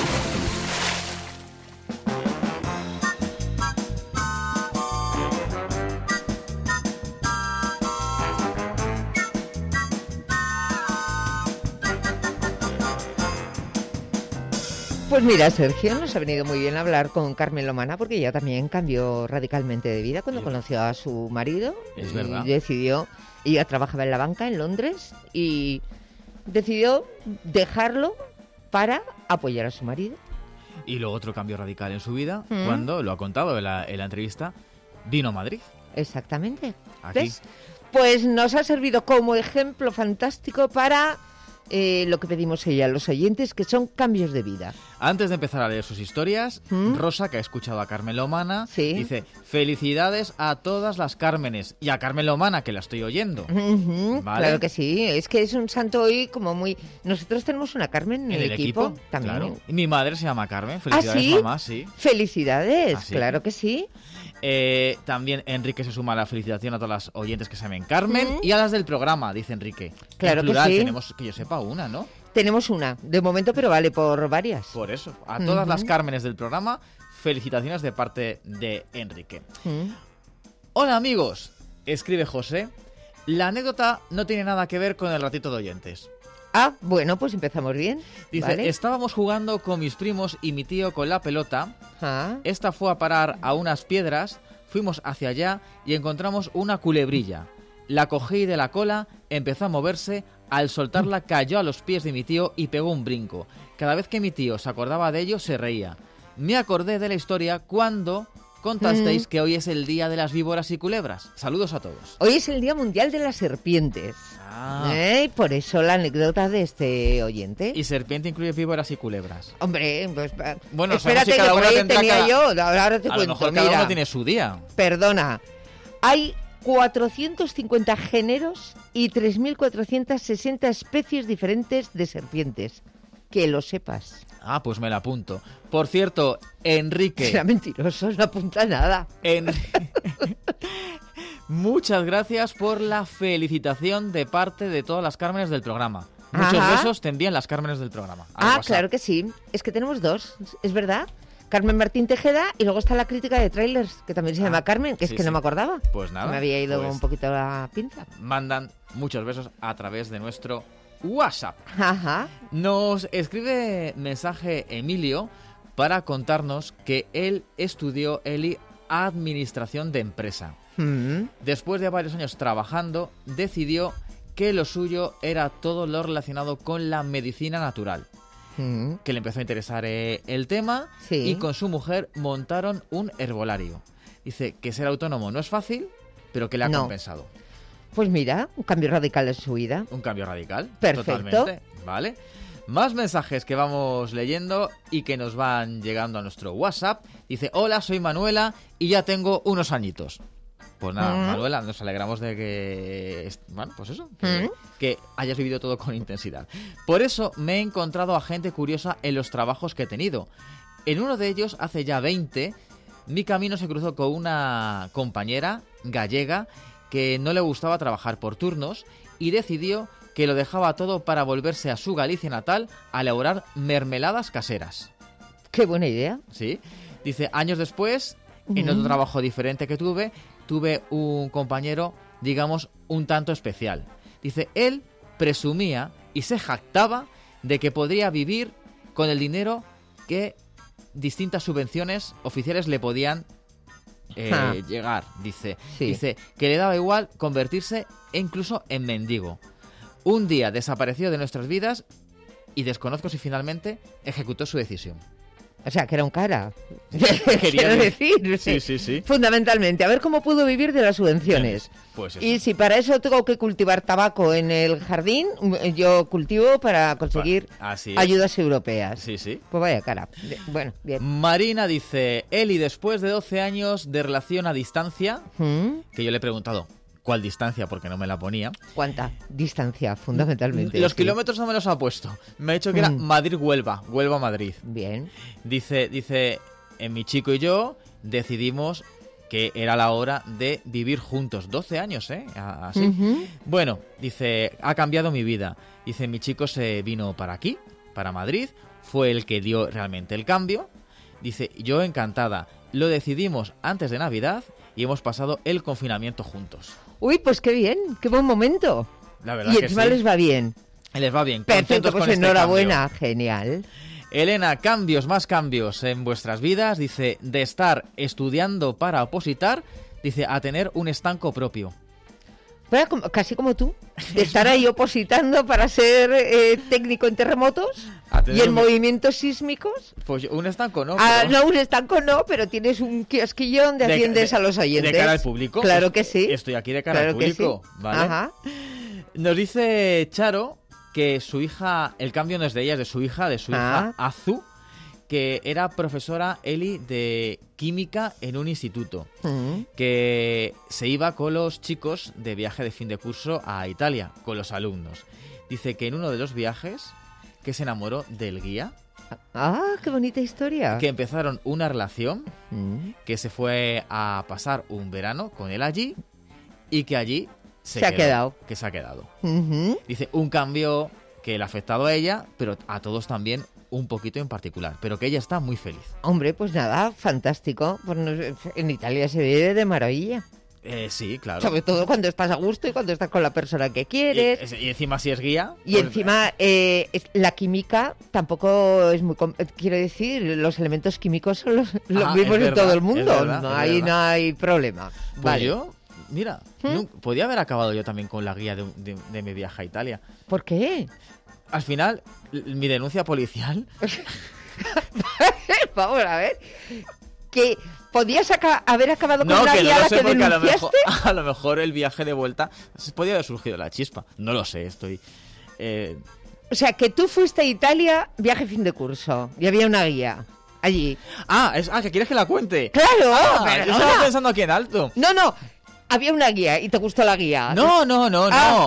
Pues mira, Sergio, nos ha venido muy bien hablar con Carmen Lomana porque ella también cambió radicalmente de vida cuando conoció a su marido. Es verdad. Y decidió, ella trabajaba en la banca en Londres y decidió dejarlo para apoyar a su marido. Y luego otro cambio radical en su vida, cuando, lo ha contado en la entrevista, vino a Madrid. Exactamente. Aquí. ¿Ves? Pues nos ha servido como ejemplo fantástico para lo que pedimos ella a los oyentes, que son cambios de vida. Antes de empezar a leer sus historias, Rosa, que ha escuchado a Carmen Lomana, dice: felicidades a todas las Cármenes y a Carmen Lomana, que la estoy oyendo. ¿Vale? Claro que sí, es que es un santo hoy como muy... Nosotros tenemos una Carmen en el equipo también. Claro. Mi madre se llama Carmen, felicidades. ¿Sí? Mamá, sí. Felicidades, ¿Ah, sí? Claro que sí. También Enrique se suma a la felicitación a todas las oyentes que se llamen Carmen y a las del programa, dice Enrique. Claro en plural, que sí. Tenemos, que yo sepa, una, ¿no? Tenemos una, de momento, pero vale por varias. Por eso, a todas las Cármenes del programa, felicitaciones de parte de Enrique. Hola amigos, escribe José. La anécdota no tiene nada que ver con el ratito de oyentes. Ah, bueno, pues empezamos bien. Dice, ¿vale? Estábamos jugando con mis primos y mi tío con la pelota. Esta fue a parar a unas piedras, fuimos hacia allá y encontramos una culebrilla. La cogí de la cola, empezó a moverse, al soltarla cayó a los pies de mi tío y pegó un brinco. Cada vez que mi tío se acordaba de ello, se reía. Me acordé de la historia cuando contasteis que hoy es el día de las víboras y culebras. Saludos a todos. Hoy es el Día Mundial de las Serpientes. Por eso la anécdota de este oyente. ¿Y serpiente incluye víboras y culebras? Hombre, pues bueno, espérate, si cada que por ahí tenía cada... yo, ahora te a cuento. Lo mejor cada mira, uno tiene su día. Perdona, hay 450 géneros y 3.460 especies diferentes de serpientes. que lo sepas. Ah, pues me la apunto. Por cierto, Enrique... Será mentiroso, no apunta nada. Muchas gracias por la felicitación de parte de todas las Cármenes del programa. Muchos besos te envían las Cármenes del programa. Claro que sí. Es que tenemos dos, ¿es verdad? Carmen Martín Tejeda y luego está la crítica de trailers, que también se llama Carmen, que es que no me acordaba. Pues nada. Me había ido un poquito la pinza. Mandan muchos besos a través de nuestro WhatsApp. Ajá. Nos escribe mensaje Emilio para contarnos que él estudió Administración de Empresa. Después de varios años trabajando, decidió que lo suyo era todo lo relacionado con la medicina natural. Que le empezó a interesar el tema y con su mujer montaron un herbolario. Dice que ser autónomo no es fácil, pero que le ha compensado. Pues mira, un cambio radical en su vida. Un cambio radical. Perfecto. Totalmente. Vale. Más mensajes que vamos leyendo y que nos van llegando a nuestro WhatsApp. Dice, hola, soy Manuela y ya tengo unos añitos. Pues nada, Manuela, nos alegramos de que... Bueno, pues eso, que hayas vivido todo con intensidad. Por eso me he encontrado a gente curiosa en los trabajos que he tenido. En uno de ellos, hace ya 20, mi camino se cruzó con una compañera gallega que no le gustaba trabajar por turnos y decidió que lo dejaba todo para volverse a su Galicia natal a elaborar mermeladas caseras. ¡Qué buena idea! Sí. Dice, años después, en otro trabajo diferente que tuve un compañero, digamos, un tanto especial. Dice, él presumía y se jactaba de que podría vivir con el dinero que distintas subvenciones oficiales le podían llegar, dice. Sí. Dice que le daba igual convertirse incluso en mendigo. Un día desapareció de nuestras vidas y desconozco si finalmente ejecutó su decisión. O sea, que era un cara. Quiero decir. Sí. Fundamentalmente, a ver cómo pudo vivir de las subvenciones. Pues eso. Y si para eso tengo que cultivar tabaco en el jardín, yo cultivo para conseguir ayudas europeas. Sí. Pues vaya cara. Bueno, bien. Marina dice, Eli, después de 12 años de relación a distancia, que yo le he preguntado, ¿cuál distancia? Porque no me la ponía. ¿Cuánta distancia, fundamentalmente? Los kilómetros no me los ha puesto. Me ha dicho que era Madrid-Huelva, Huelva-Madrid. Bien. Dice, mi chico y yo decidimos que era la hora de vivir juntos. 12 años, así. Bueno, dice, ha cambiado mi vida. Dice, mi chico se vino para aquí, para Madrid. Fue el que dio realmente el cambio. Dice, yo encantada. Lo decidimos antes de Navidad y hemos pasado el confinamiento juntos. Uy, pues qué bien, qué buen momento. La verdad y que encima sí. les va bien. Les va bien. Perfecto, pues con enhorabuena, este genial. Elena, más cambios en vuestras vidas. Dice, de estar estudiando para opositar, dice, a tener un estanco propio. Bueno, casi como tú, de estar ahí opositando para ser técnico en terremotos y en movimientos sísmicos. Pues un estanco no. No, un estanco no, pero tienes un kiosquillo donde atiendes a los oyentes. ¿De cara al público? Claro que sí. Estoy aquí de cara al público, sí. ¿vale? Ajá. Nos dice Charo que su hija, el cambio no es de ella, es de su hija Azu, que era profesora, Eli, de química en un instituto, que se iba con los chicos de viaje de fin de curso a Italia, con los alumnos. Dice que en uno de los viajes, que se enamoró del guía. ¡Ah, qué bonita historia! Que empezaron una relación, que se fue a pasar un verano con él allí, y que allí se ha quedado. Que se ha quedado. Dice, un cambio que le ha afectado a ella, pero a todos también un poquito en particular, pero que ella está muy feliz. Hombre, pues nada, fantástico. Pues en Italia se vive de maravilla. Sí, claro. Sobre todo cuando estás a gusto y cuando estás con la persona que quieres. Y encima si es guía. Y pues encima la química tampoco es muy... Quiero decir, los elementos químicos son los mismos en todo el mundo. No hay problema. Pues vale. Yo, mira, podía haber acabado yo también con la guía de mi viaje a Italia. ¿Por qué? Al final, mi denuncia policial... Vamos a ver... Que podías haber acabado con la guía a la que denunciaste. A lo mejor el viaje de vuelta podía haber surgido la chispa. No lo sé, O sea, que tú fuiste a Italia, viaje fin de curso, y había una guía allí. ¿Que quieres que la cuente? ¡Claro! Pero yo estaba pensando aquí en alto. No, había una guía y te gustó la guía. No.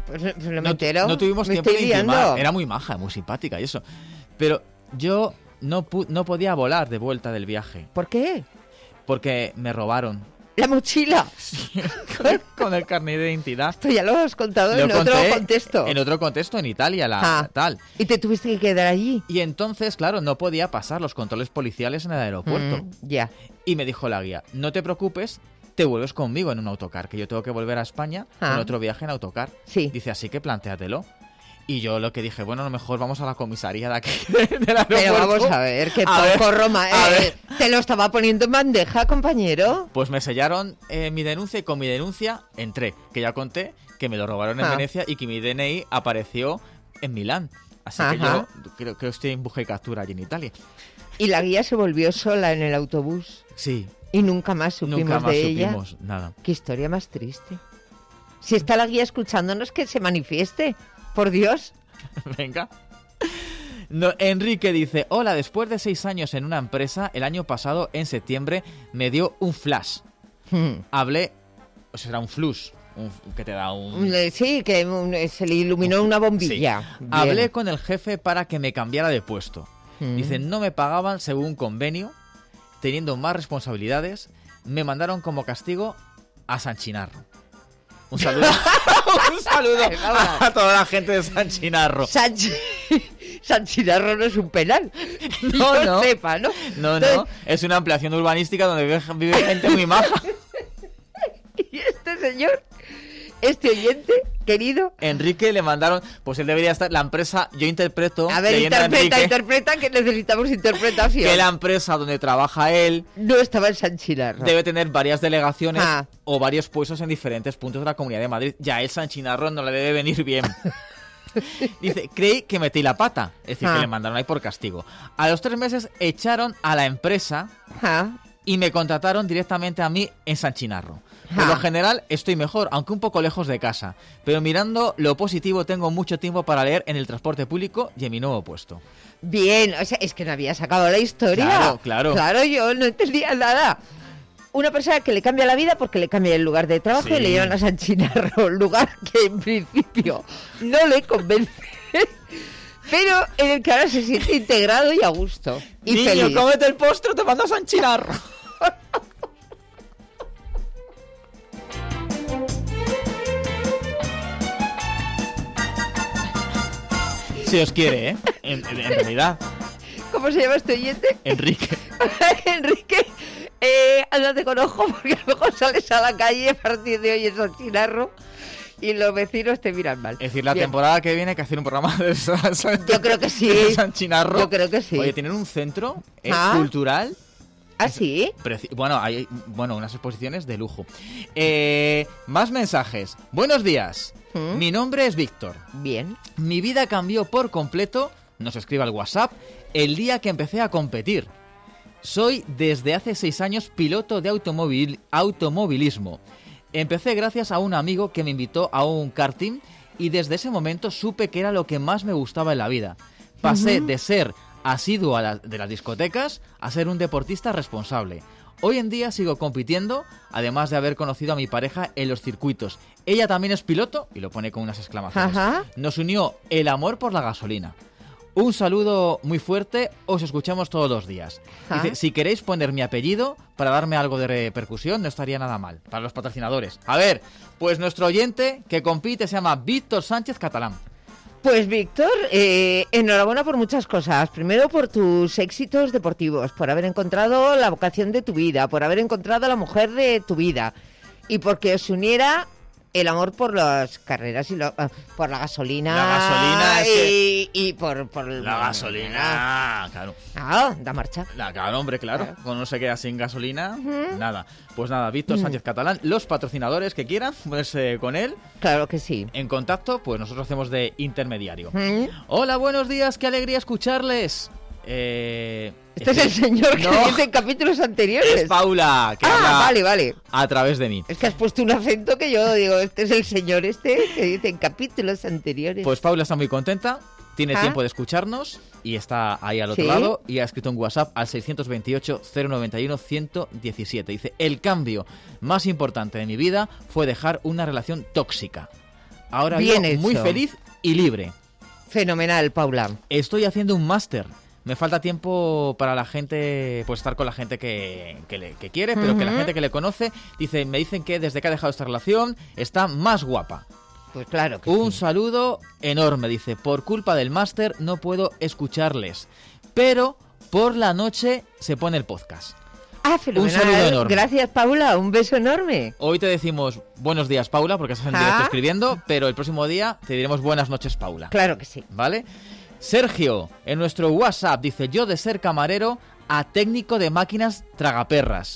Pues no me entero. No tuvimos me tiempo de estoy intimar. liando. Era muy maja, muy simpática y eso. Pero yo no podía volar de vuelta del viaje. ¿Por qué? Porque me robaron. La mochila. Con el carnet de identidad. Esto ya lo has contado en otro contexto. En otro contexto, en Italia, tal. Y te tuviste que quedar allí. Y entonces, claro, no podía pasar los controles policiales en el aeropuerto. Ya. Y me dijo la guía, no te preocupes, te vuelves conmigo en un autocar, que yo tengo que volver a España en otro viaje en autocar. Sí. Dice, así que plantéatelo. Y yo lo que dije, bueno, a lo mejor vamos a la comisaría de aquí del aeropuerto. Pero vamos a ver, que poco Roma. Te lo estaba poniendo en bandeja, compañero. Pues me sellaron mi denuncia y con mi denuncia entré. Que ya conté que me lo robaron en Venecia y que mi DNI apareció en Milán. Así que yo creo que estoy en busca y captura allí en Italia. Y la guía se volvió sola en el autobús. Sí. Y nunca más supimos de ella. Nunca más supimos nada. Qué historia más triste. Si está la guía escuchándonos, que se manifieste. Por Dios. Venga. No, Enrique dice, hola, después de 6 años en una empresa, el año pasado, en septiembre, me dio un flash. Hablé, o sea, era un flush, que te da un... Sí, que se le iluminó una bombilla. Sí. Hablé con el jefe para que me cambiara de puesto. Dice, no me pagaban según convenio, teniendo más responsabilidades, me mandaron como castigo a San Chinarro. Un saludo. Un saludo a toda la gente de San Chinarro. San Chinarro no es un penal. No. Sepa, ¿no? No. Es una ampliación urbanística donde vive gente muy maja. Y este señor, este oyente, querido... Enrique le mandaron... Pues él debería estar... La empresa... Yo interpreto... A ver, interpreta, que necesitamos interpretación. Que la empresa donde trabaja él... No estaba en San Chinarro. Debe tener varias delegaciones o varios puestos en diferentes puntos de la Comunidad de Madrid. Ya el San Chinarro no le debe venir bien. Dice, creí que metí la pata. Es decir, que le mandaron ahí por castigo. A los 3 meses echaron a la empresa y me contrataron directamente a mí en San Chinarro. Por lo general estoy mejor, aunque un poco lejos de casa. Pero mirando lo positivo, tengo mucho tiempo para leer en el transporte público y en mi nuevo puesto. Bien, o sea, es que no había sacado la historia. Claro. Claro, yo no entendía nada. Una persona que le cambia la vida porque le cambia el lugar de trabajo y le llevan a San Chinarro, lugar que en principio no le convence, pero en el que ahora se siente integrado y a gusto. Y niño, feliz. cómete el postre, te mando a San Chinarro. Si os quiere, ¿eh? En realidad. ¿Cómo se llama este oyente? Enrique. Enrique, ándate con ojo porque a lo mejor sales a la calle a partir de hoy en San Chinarro y los vecinos te miran mal. Es decir, la temporada que viene hay que hacer un programa de Yo creo que sí. San Chinarro. Yo creo que sí. Oye, tienen un centro cultural. ¿Ah, sí? Bueno, hay unas exposiciones de lujo. Más mensajes. Buenos días. Mi nombre es Víctor. Bien. Mi vida cambió por completo, nos escribe al WhatsApp, el día que empecé a competir. Soy desde hace 6 años piloto de automovilismo. Empecé gracias a un amigo que me invitó a un karting y desde ese momento supe que era lo que más me gustaba en la vida. Pasé de ser asiduo de las discotecas a ser un deportista responsable. Hoy en día sigo compitiendo, además de haber conocido a mi pareja en los circuitos. Ella también es piloto, y lo pone con unas exclamaciones. Nos unió el amor por la gasolina. Un saludo muy fuerte, os escuchamos todos los días. Dice, si queréis poner mi apellido para darme algo de repercusión, no estaría nada mal. Para los patrocinadores. A ver, pues nuestro oyente que compite se llama Víctor Sánchez Catalán. Pues Víctor, enhorabuena por muchas cosas. Primero por tus éxitos deportivos, por haber encontrado la vocación de tu vida, por haber encontrado a la mujer de tu vida y porque os uniera el amor por las carreras y por la gasolina. La gasolina y por la gasolina, claro. Da marcha. Claro, hombre, claro. Cuando uno se queda sin gasolina, nada. Pues nada, Víctor Sánchez Catalán, los patrocinadores que quieran ponerse con él. Claro que sí. En contacto, pues nosotros hacemos de intermediario. Hola, buenos días, qué alegría escucharles. Este es el señor que dice en capítulos anteriores. Es Paula, que habla vale. a través de mí. Es que has puesto un acento que yo digo, este es el señor que dice en capítulos anteriores. Pues Paula está muy contenta, tiene tiempo de escucharnos y está ahí al otro lado y ha escrito un WhatsApp al 628-091-117. Dice, el cambio más importante de mi vida fue dejar una relación tóxica. Ahora Bien vivo hecho. muy feliz y libre. Fenomenal, Paula. Estoy haciendo un máster. Me falta tiempo para la gente, pues estar con la gente que quiere, pero que la gente que le conoce, me dicen que desde que ha dejado esta relación está más guapa. Pues claro que Un saludo enorme, dice. Por culpa del máster no puedo escucharles, pero por la noche se pone el podcast. Ah, fenomenal. Un saludo enorme. Gracias, Paula. Un beso enorme. Hoy te decimos buenos días, Paula, porque estás en directo escribiendo, pero el próximo día te diremos buenas noches, Paula. Claro que sí. ¿Vale? Sergio, en nuestro WhatsApp, dice: yo de ser camarero a técnico de máquinas tragaperras,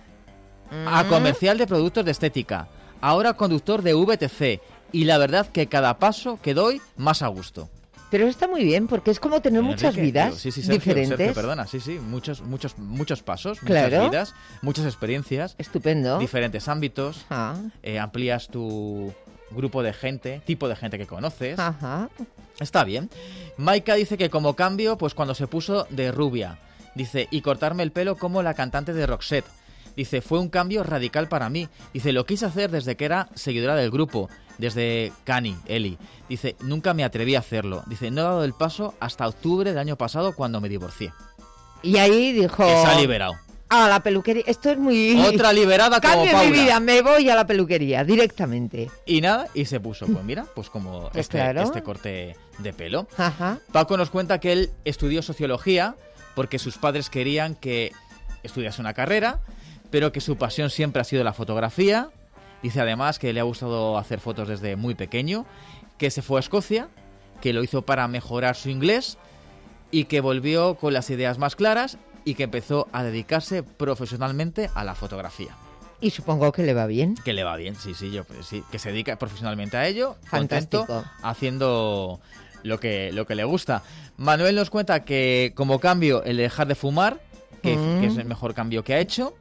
a comercial de productos de estética, ahora conductor de VTC, y la verdad que cada paso que doy más a gusto. Pero está muy bien, porque es como tener muchas vidas Sergio, diferentes. Sergio, perdona, muchos pasos, Claro. muchas vidas, muchas experiencias. Estupendo. Diferentes ámbitos, amplías tu grupo de gente, tipo de gente que conoces. Ajá. Está bien. Maika dice que como cambio, pues cuando se puso de rubia, dice, y cortarme el pelo como la cantante de Roxette. Dice, fue un cambio radical para mí. Dice, lo quise hacer desde que era seguidora del grupo, desde Cani, Eli. Dice, nunca me atreví a hacerlo. Dice, no he dado el paso hasta octubre del año pasado cuando me divorcié. Y ahí dijo... Que se ha liberado. A la peluquería. Esto es muy... Otra liberada como Cambio Paula. mi vida, me voy a la peluquería directamente. Y nada, y se puso, pues mira, pues como Pues claro. este corte de pelo. Ajá. Paco nos cuenta que él estudió sociología porque sus padres querían que estudiase una carrera, pero que su pasión siempre ha sido la fotografía. Dice además que le ha gustado hacer fotos desde muy pequeño, que se fue a Escocia, que lo hizo para mejorar su inglés y que volvió con las ideas más claras y que empezó a dedicarse profesionalmente a la fotografía. Y supongo que le va bien. Que le va bien, sí, que se dedica profesionalmente a ello, Fantástico. contento, haciendo lo que le gusta. Manuel nos cuenta que como cambio el de dejar de fumar, que es el mejor cambio que ha hecho.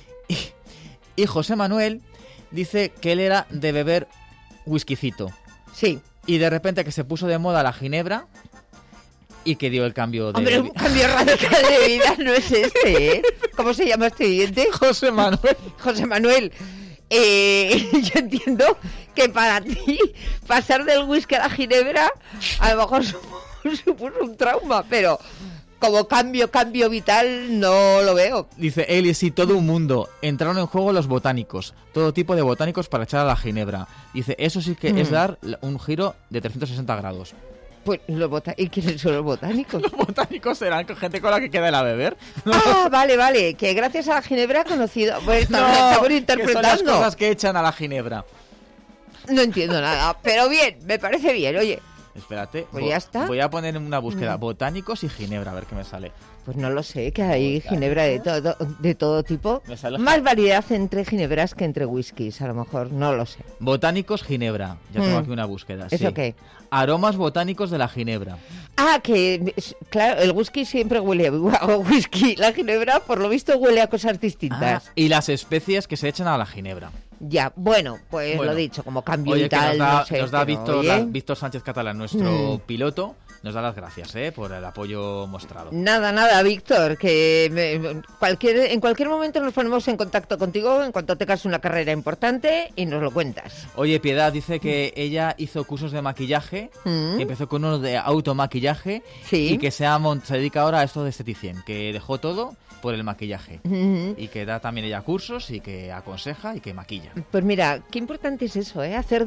Y José Manuel dice que él era de beber whiskycito. Sí. Y de repente que se puso de moda la ginebra y que dio el cambio de... Hombre, un cambio radical de vida no es este, ¿eh? ¿Cómo se llama este oyente? José Manuel. José Manuel. Yo entiendo que para ti pasar del whisky a la ginebra a lo mejor supuso un trauma, pero como cambio vital no lo veo. Dice él, y sí, todo un mundo. Entraron en juego los botánicos, todo tipo de botánicos para echar a la ginebra. Dice, eso sí que es dar un giro de 360 grados. Pues ¿y quiénes son los botánicos? Los botánicos serán gente con la que queda el a beber. Ah, vale, que gracias a la ginebra ha conocido... Pues estamos interpretando. Que son las cosas que echan a la ginebra. No entiendo nada, pero bien, me parece bien, oye. Espérate, pues ya está. Voy a poner en una búsqueda botánicos y ginebra, a ver qué me sale. Pues no lo sé, que hay ginebra de todo tipo. Me sale más variedad entre ginebras que entre whiskies, a lo mejor, no lo sé. Botánicos ginebra, ya tengo aquí una búsqueda. ¿Eso sí. qué? Aromas botánicos de la ginebra. Ah, que claro, el whisky siempre huele a whisky. La ginebra, por lo visto, huele a cosas distintas. Y las especies que se echan a la ginebra. Ya, bueno, pues lo dicho, como cambio oye, y tal, nos da pero, Víctor Sánchez Catalán, nuestro piloto, nos da las gracias por el apoyo mostrado. Nada, Víctor, que en cualquier momento nos ponemos en contacto contigo en cuanto tengas una carrera importante y nos lo cuentas. Oye, Piedad dice que ella hizo cursos de maquillaje, que empezó con uno de automaquillaje y que se dedica ahora a esto de esteticien, que dejó todo por el maquillaje y que da también ella cursos y que aconseja y que maquilla. Pues mira, qué importante es eso, ¿eh? Hacer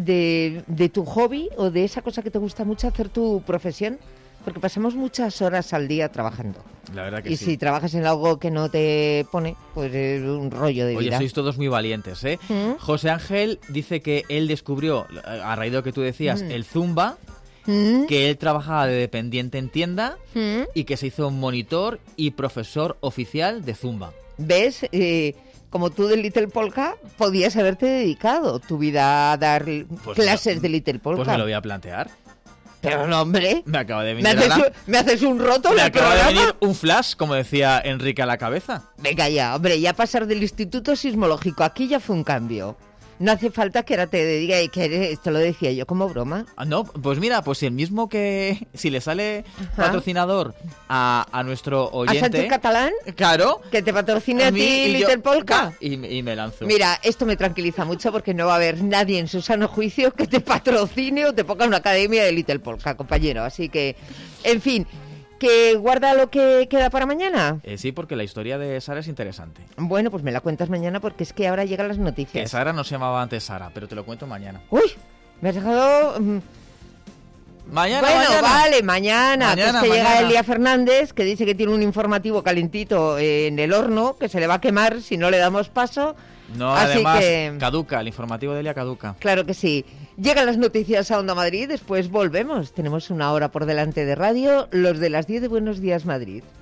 de tu hobby o de esa cosa que te gusta mucho, hacer tu profesión, porque pasamos muchas horas al día trabajando. La verdad que y sí. Si trabajas en algo que no te pone, pues es un rollo de vida. Oye, sois todos muy valientes, ¿eh? José Ángel dice que él descubrió, a raíz de lo que tú decías, el Zumba, que él trabajaba de dependiente en tienda y que se hizo monitor y profesor oficial de Zumba. ¿Ves? Como tú de Little Polka, podías haberte dedicado tu vida a dar clases de Little Polka. Pues me lo voy a plantear. Pero no, hombre. Me acaba de venir ¿Me haces un roto? Me acaba de venir un flash, como decía Enrique a la cabeza. Venga ya, hombre, ya pasar del Instituto Sismológico aquí ya fue un cambio. No hace falta que ahora te diga que esto lo decía yo como broma. No, pues mira, pues el mismo que si le sale patrocinador a nuestro oyente... ¿A Sánchez Catalán? Claro. Que te patrocine a ti Little Polka. Y me lanzo. Mira, esto me tranquiliza mucho porque no va a haber nadie en su sano juicio que te patrocine o te ponga una academia de Little Polka, compañero. Así que, en fin... ¿Que guarda lo que queda para mañana? Sí, porque la historia de Sara es interesante. Bueno, pues me la cuentas mañana porque es que ahora llegan las noticias. Que Sara no se llamaba antes Sara, pero te lo cuento mañana. ¡Uy! Me has dejado... Mañana, vale, mañana que es que llega mañana. Elia Fernández, que dice que tiene un informativo calentito en el horno, que se le va a quemar si no le damos paso. No, así además, que... caduca, el informativo de Elia caduca. Claro que sí. Llegan las noticias a Onda Madrid, después volvemos. Tenemos una hora por delante de radio, los de las 10 de Buenos Días Madrid.